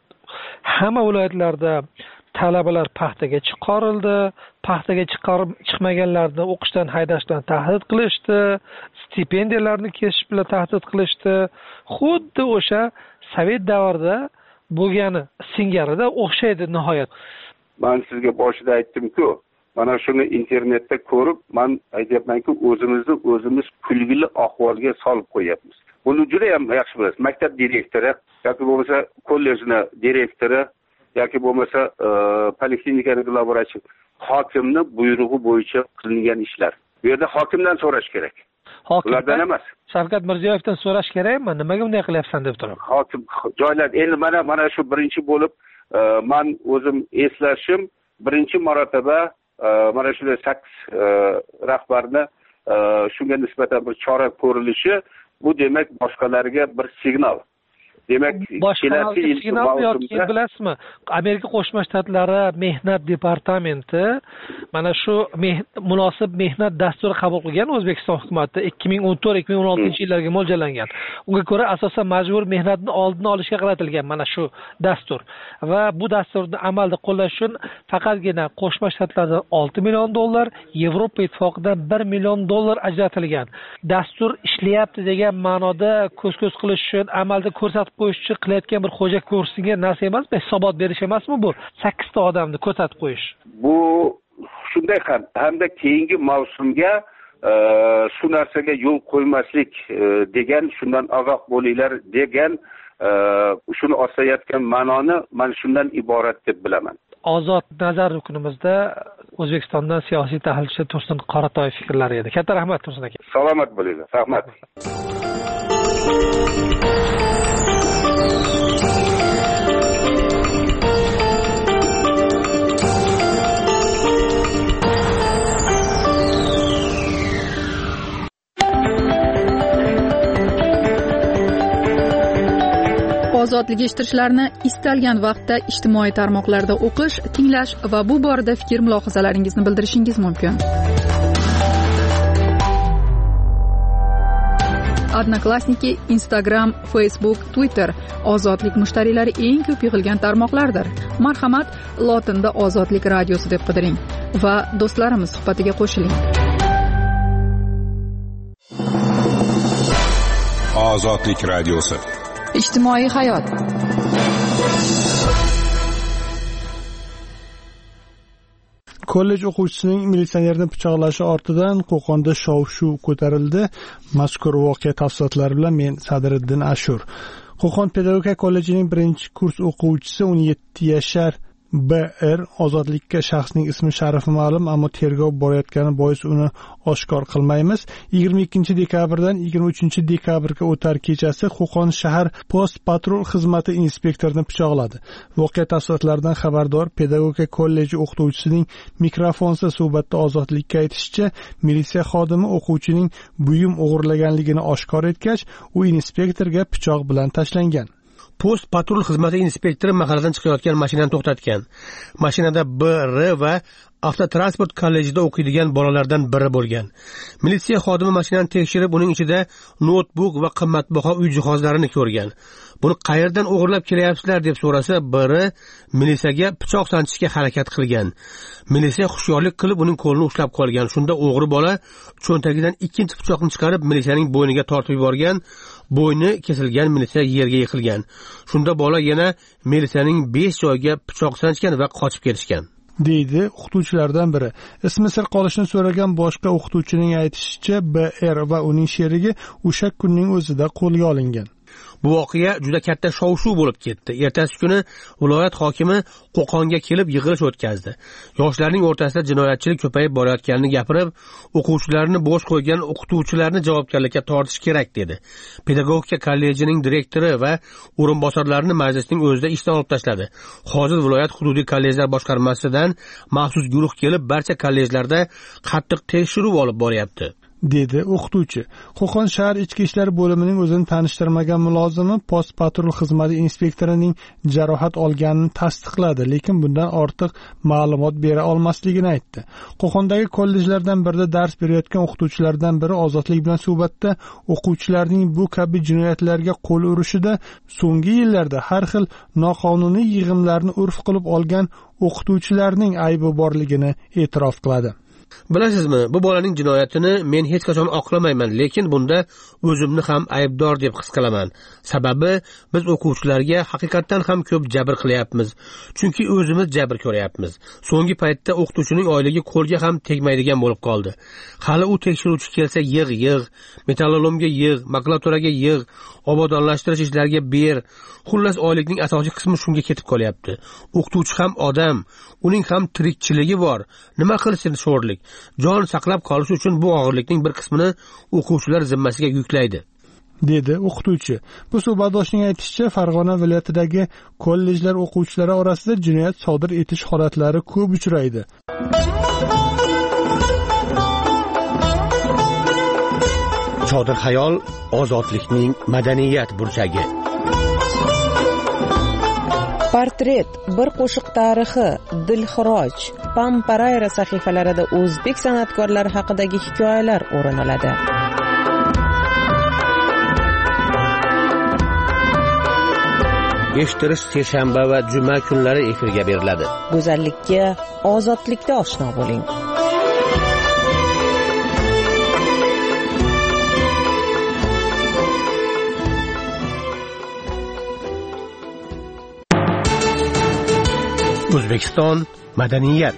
Hamma viloyatlarda talabalar paxtaga chiqarildi, paxtaga chiqarib chiqmaganlarni o'qishdan haydashdan tahdid qilishdi, stipendiyalarni kesish bilan tahdid qilishdi. Xuddi o'sha Sovet davrida bo'lgani singarida o'xshaydi nihoyat. Men sizga boshida aytdim-ku, mana shuni internetda ko'rib, men aytyapman-ku, o'zimizni o'zimiz kulgili ahvolga solib qo'yapmiz. Buni juda ham yaxshi bilasiz. Maktab direktori yoki bo'lmasa kollejning direktori yoki bo'lmasa poliklinikani laboratoriya hokimni buyrug'i bo'yicha qilingan ishlar. Bu yerda hokimdan so'rash kerak. Ulardan emas. Shavkat Mirziyoyevdan so'rash kerakmi? Nimaga bunday qilyapsan deb turaman. Hokim joylar endi mana mana shu birinchi bo'lib men o'zim eslashim birinchi marotaba mana shunday sakkiz rahbarni shunga nisbatan bir chora ko'rilishi, bu demak boshqalarga bir signal. Demak, kelasi yil yoki bilasizmi, Amerika Qo'shma Shtatlari mehnat departamenti mana shu munosib mehnat dasturi qabul qilgan O'zbekiston hukumati ikki ming o'n to'rt ikki ming o'n oltinchi yillarga mo'ljallangan. Unga ko'ra asosan majbur mehnatni oldini olishga qaratilgan mana shu dastur. Va bu dasturni amalda qo'llash uchun faqatgina Qo'shma Shtatlardan olti million dollar, Yevropa Ittifoqidan bir million dollar ajratilgan. Dastur ishlayapti degan ma'noda ko'z-ko'z qilish uchun amalda ko'rsatib qo'yishchi qilayotgan bir xo'ja ko'rsiga narsa emasmi? Hisobot berish emasmi bu? sakkiz ta odamni ko'rsatib qo'yish. Bu shunday ham hamda keyingi mavsumga shu narsaga yo'l qo'ymaslik degan, shundan ogoh bo'linglar degan, shuni ostayotgan ma'noni men shundan iborat deb bilaman. Ozod nazar kunimizda O'zbekistondan siyosiy tahlilchi Tursun Qoratoyev fikrlari edi. Katta rahmat Tursun aka. Salomat bo'linglar. Rahmat. Ozodlik eshittirishlarni istalgan vaqtda ijtimoiy tarmoqlarda o'qish, tinglash va bu borada fikr mulohazalaringizni bildirishingiz mumkin. Odnoklassniki, Instagram, Facebook, Twitter ozodlik mushtariylari eng ko'p yig'ilgan tarmoqlardir. Marhamat, lotinda Ozodlik radiosi deb qidiring va do'stlarimiz suhbatiga qo'shiling. Ozodlik radiosi. Ijtimoiy hayot. Kollej o'quvchisining militsionerni pichoqlashi ortidan Qo'qonda shov-shuv ko'tarildi. Mazkur voqea tafsilotlari bilan men Sadriddin Ashur. Qo'qon pedagogika kollejining birinchi kurs o'quvchisi o'n yetti yashar B R ozodlikka shaxsning ismi sharifi ma'lum, ammo tergov borayotgani bois uni oshkor qilmaymiz. yigirma ikkinchi dekabrdan yigirma uchinchi dekabrga o'tar kechasi Qo'qon shahar post patrul xizmati inspektorini pichoqladi. Voqea tafsilotlaridan xabardor pedagogika kolleji o'qituvchisining mikrofonsiz suhbatda ozodlikka aytishicha, militsiya xodimi o'quvchining buyum o'g'irlaganligini oshkor etgach, u inspektorga pichoq bilan tashlangan. Post patrul xizmati inspektori mahalladan chiqayotgan mashinani to'xtatgan. Mashinada B R va avtotransport kollejida o'qiydigan bolalardan biri bo'lgan. Militsiya xodimi mashinani tekshirib, uning ichida notebook va qimmatbaho uy jihozlarini ko'rgan. Buni qayerdan o'g'irlab kelyapsizlar deb so'rasa, biri militsiyaga pichoq sanchishga harakat qilgan. Militsiya xushyorlik qilib uning qo'lini ushlab qolgan. Shunda o'g'ri bola cho'ntagidan ikkinchi pichoqni chiqarib militsiyaning bo'yniga tortib yuborgan. Bo'yni kesilgan, militsiya yerga yiqilgan. Shunda bola yana militsiyaning besh joyiga pichoq sanchgan va qochib ketishgan, deydi o'qituvchilardan biri. Ismi sir qolishini so'ragan boshqa o'qituvchining aytishicha, B R va uning sherigi o'sha kunning o'zida qo'lga olingan. Bu voqea juda katta shov-shuv bo'lib ketdi. Ertasi kuni viloyat hokimi Qo'qonga kelib yig'ilish o'tkazdi. Yoshlarning o'rtasida jinoyatchilik ko'payib borayotganini gapirib, o'quvchilarni bo'sh qo'ygan o'qituvchilarni javobgarlikka tortish kerak dedi. Pedagogika kollejining direktori va o'rinbosarlarini majlisning o'zida ishdan olib tashladi. Hozir viloyat hududiy kollejlar boshqarmasidan maxsus guruh kelib barcha kollejlarda qattiq tekshiruv olib boryapti, dedi o'qituvchi. Qo'qon shahar ichki ishlar bo'limining o'zini tanishtirmagan mulozimi post patrul xizmati inspektorining jarohat olganini tasdiqladi, lekin bundan ortiq ma'lumot bera olmasligini aytdi. Qo'qondagi kollejlardan birida dars berayotgan o'qituvchilardan biri ozodlik bilan suhbatda o'quvchilarning bu kabi jinoyatlarga qo'l urishida so'nggi yillarda har xil noqonuniy yig'imlarni urf qilib olgan o'qituvchilarning aybi borligini e'tirof qiladi. Bilasizmi, bu bolaning jinoyatini men hech qachon oqlamayman, lekin bunda o'zimni ham aybdor deb his qilaman. Sababi biz o'quvchilarga haqiqatan ham ko'p jabr qilyapmiz, chunki o'zimiz jabr ko'ryapmiz. So'nggi paytda o'qituvchining oyligi qo'lga ham tegmaydigan bo'lib qoldi. Hali u tekshiruvchi kelsa yig' yig', metallolomga yig', makulaturaga yig', obodonlashtirish ishlariga ber. Xullas oylikning asosiy qismi shunga ketib qolyapti. O'qituvchi ham odam, uning ham tirikchiligi bor. Nima qilsin sho'rlik? Jon saqlab qolish uchun bu og'irlikning bir qismini o'quvchilar zimmasiga yuklaydi, dedi o'qituvchi. Bu suhbatdoshning aytishicha, Farg'ona viloyatidagi kollejlar o'quvchilari orasida jinoyat sodir etish holatlari ko'p uchraydi. Chodir xayol ozodlikning madaniyat burchagi. Portret, bir qo'shiq tarixi, Dilxiroj, Pamparayra sahifalarida o'zbek san'atkorlari haqidagi hikoyalar o'rin oladi. Eshittirish seshanba va juma kunlari efirga beriladi. Go'zallikka ozodlikda oshno bo'ling. O'zbekiston madaniyat.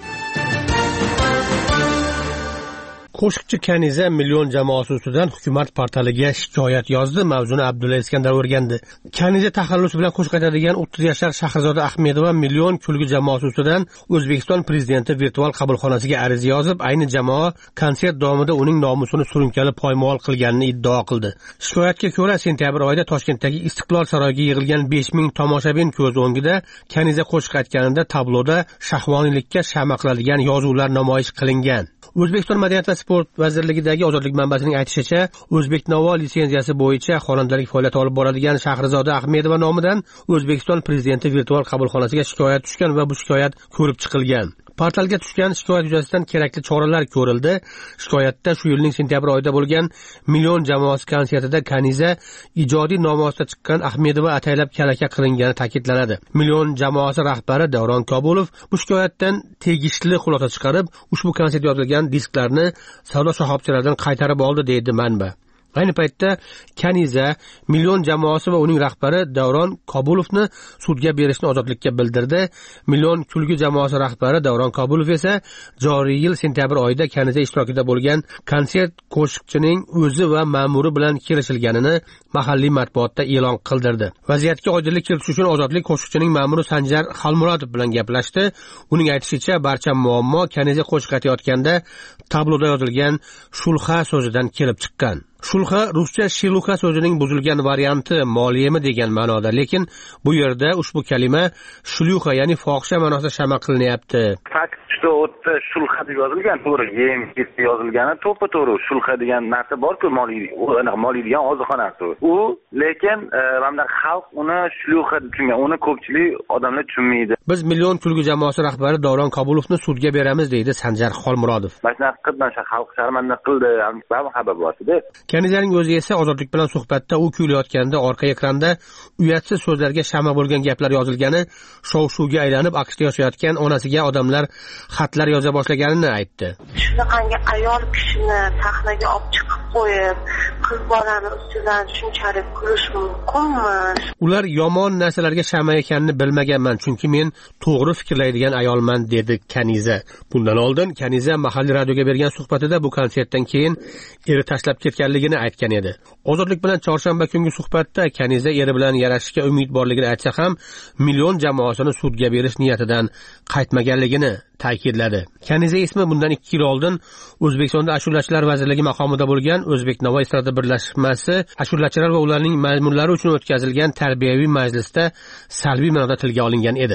Qo'shiqchi Kaniza million jamoasi ustidan hukumat portaliga shikoyat yozdi. Mavzuni Abdulla Iskandar o'rgandi. Kaniza taxallusi bilan qo'shiq aytadigan o'ttiz yashar Shahrizoda Ahmedova million kulgi jamoasi ustidan O'zbekiston prezidenti virtual qabulxonasiga ariza yozib, ayni jamoa konsert davomida uning nomusini surunkali poymol qilganini iddao qildi. Shikoyatga ko'ra, sentyabr oyida Toshkentdagi Istiqlol saroyiga yig'ilgan besh ming tomoshabin ko'z o'ngida Kaniza qo'shiq aytganida tabloda shahvoniylikka shamaqladigan yozuvlar namoyish qilingan. O'zbekiston Madaniyat va sport vazirligidagi Ozodlik manbasining aytishicha, O'zbeknavo litsenziyasi bo'yicha xonandalik faoliyat olib boradigan Shahrizoda Ahmedova nomidan O'zbekiston prezidenti virtual qabulxonasiga shikoyat tushgan va bu shikoyat ko'rib chiqilgan. Portalga tushgan shikoyat yuzasidan kerakli choralar ko'rildi. Shikoyatda shu yilning sentyabr oyida bo'lgan million jamoasi konsertida Kaniza ijodiy nomosida chiqqan Ahmedova ataylab kalaka qilingani ta'kidlanadi. Million jamoasi rahbari Davron Kabulov bu shikoyatdan tegishli xulosa chiqarib, ushbu konsert yozilgan disklarni savdo shoxobchalaridan qaytarib oldi, deydi manba. Ayni paytda Kaniza million jamoasi va uning rahbari Davron Kabulovni sudga berishni ozodlikka bildirdi. Million kulgi jamoasi rahbari Davron Kabulov esa joriy yil sentyabr oyida Kaniza ishtirokida bo'lgan konsert qo'shiqchining o'zi va ma'muri bilan kelishilganini mahalliy matbuotda e'lon qildirdi. Vaziyatga oydinlik kiritish uchun ozodlik qo'shiqchining ma'muri Sanjar Xalmurodov bilan gaplashdi. Uning aytishicha, barcha muammo Kaniza qo'shiq aytayotganda tabloda yozilgan shulxa so'zidan kelib chiqqan. Shulxa ruscha shiluxa so'zining buzilgan varianti, moliyami degan ma'noda, lekin bu yerda ushbu kalima shlyuxa, ya'ni fohisha ma'nosida shama qilinyapti. Fakt juda o'tda shulxa deb yozilgan, to'g'ri, yem deb yozilgani to'ppa-to'g'ri. Shulxa degan narsa bor-ku, moliy, aniq moliy degan oziqxonasi. U, lekin mana xalq uni shlyuxa deb tushungan, uni ko'pchilik odamlar tushunmaydi. Biz million kulgi jamoasi rahbari Davron Kabulovni sudga beramiz, deydi Sanjar Xolmurodov. Mana qildan xalq sharmanda qildi, ham xabar bor-edi. Kanizaning o'zi esa Ozodlik bilan suhbatda u kuylayotganda orqa ekranda uyatsiz so'zlarga shama bo'lgan gaplar yozilgani shov-shuvga aylanib, aqshda yashayotgan onasiga odamlar xatlar yoza boshlaganini aytdi. Shunaqangi ayol kishini sahnaga olib chiqib qo'yib, qiz bolani ustidan shunchalik kulish mumkinmi? Ular yomon narsalarga shama ekanini bilmaganman, chunki men to'g'ri fikrlaydigan ayolman, dedi Kaniza. Bundan oldin Kaniza mahalliy radioga bergan suhbatida bu konsertdan keyin eri tashlab ketganligini aytgan edi. Ozodlik bilan chorshanba kungi suhbatda Kaniza eri bilan yarashishga umid borligini aytsa ham, million jamoasini sudga berish niyatidan qaytmaganligini ta'kidladi. Kaniza ismi bundan ikki yil oldin O'zbekistonda ashulachilar vazirligi maqomida bo'lgan O'zbeknavo estrada birlashmasi ashulachilar va ularning mazmunlari uchun o'tkazilgan tarbiyaviy majlisda salbiy ma'noda tilga olingan edi.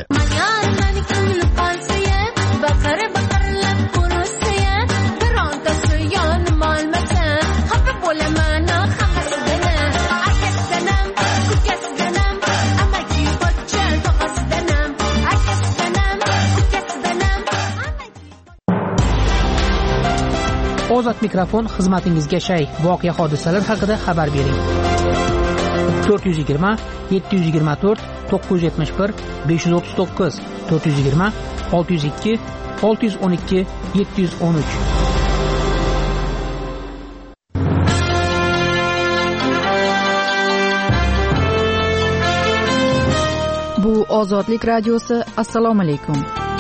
Ozod mikrofon xizmatingizga shay. Voqea hodisalar haqida xabar bering. to'rt yuz yigirma yetti yuz yigirma to'rt to'qqiz yuz yetmish bir besh yuz o'ttiz to'qqiz to'rt yuz yigirma olti yuz ikki olti yuz o'n ikki yetti yuz o'n uch ozodlik radiosi. Assalomu alaykum.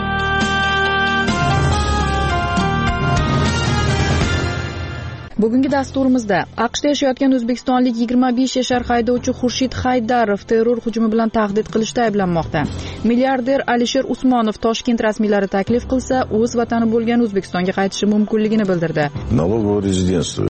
Bugungi dasturimizda AQShda yashayotgan o'zbekistonlik yigirma besh yashar haydovchi Xurshid Haydarov terror hujumi bilan tahdid qilishda ayblanmoqda. Milliarder Alisher Usmonov Toshkent rasmiylari taklif qilsa, o'z vatani bo'lgan O'zbekistonga qaytishi mumkinligini bildirdi. Налоговое резидентство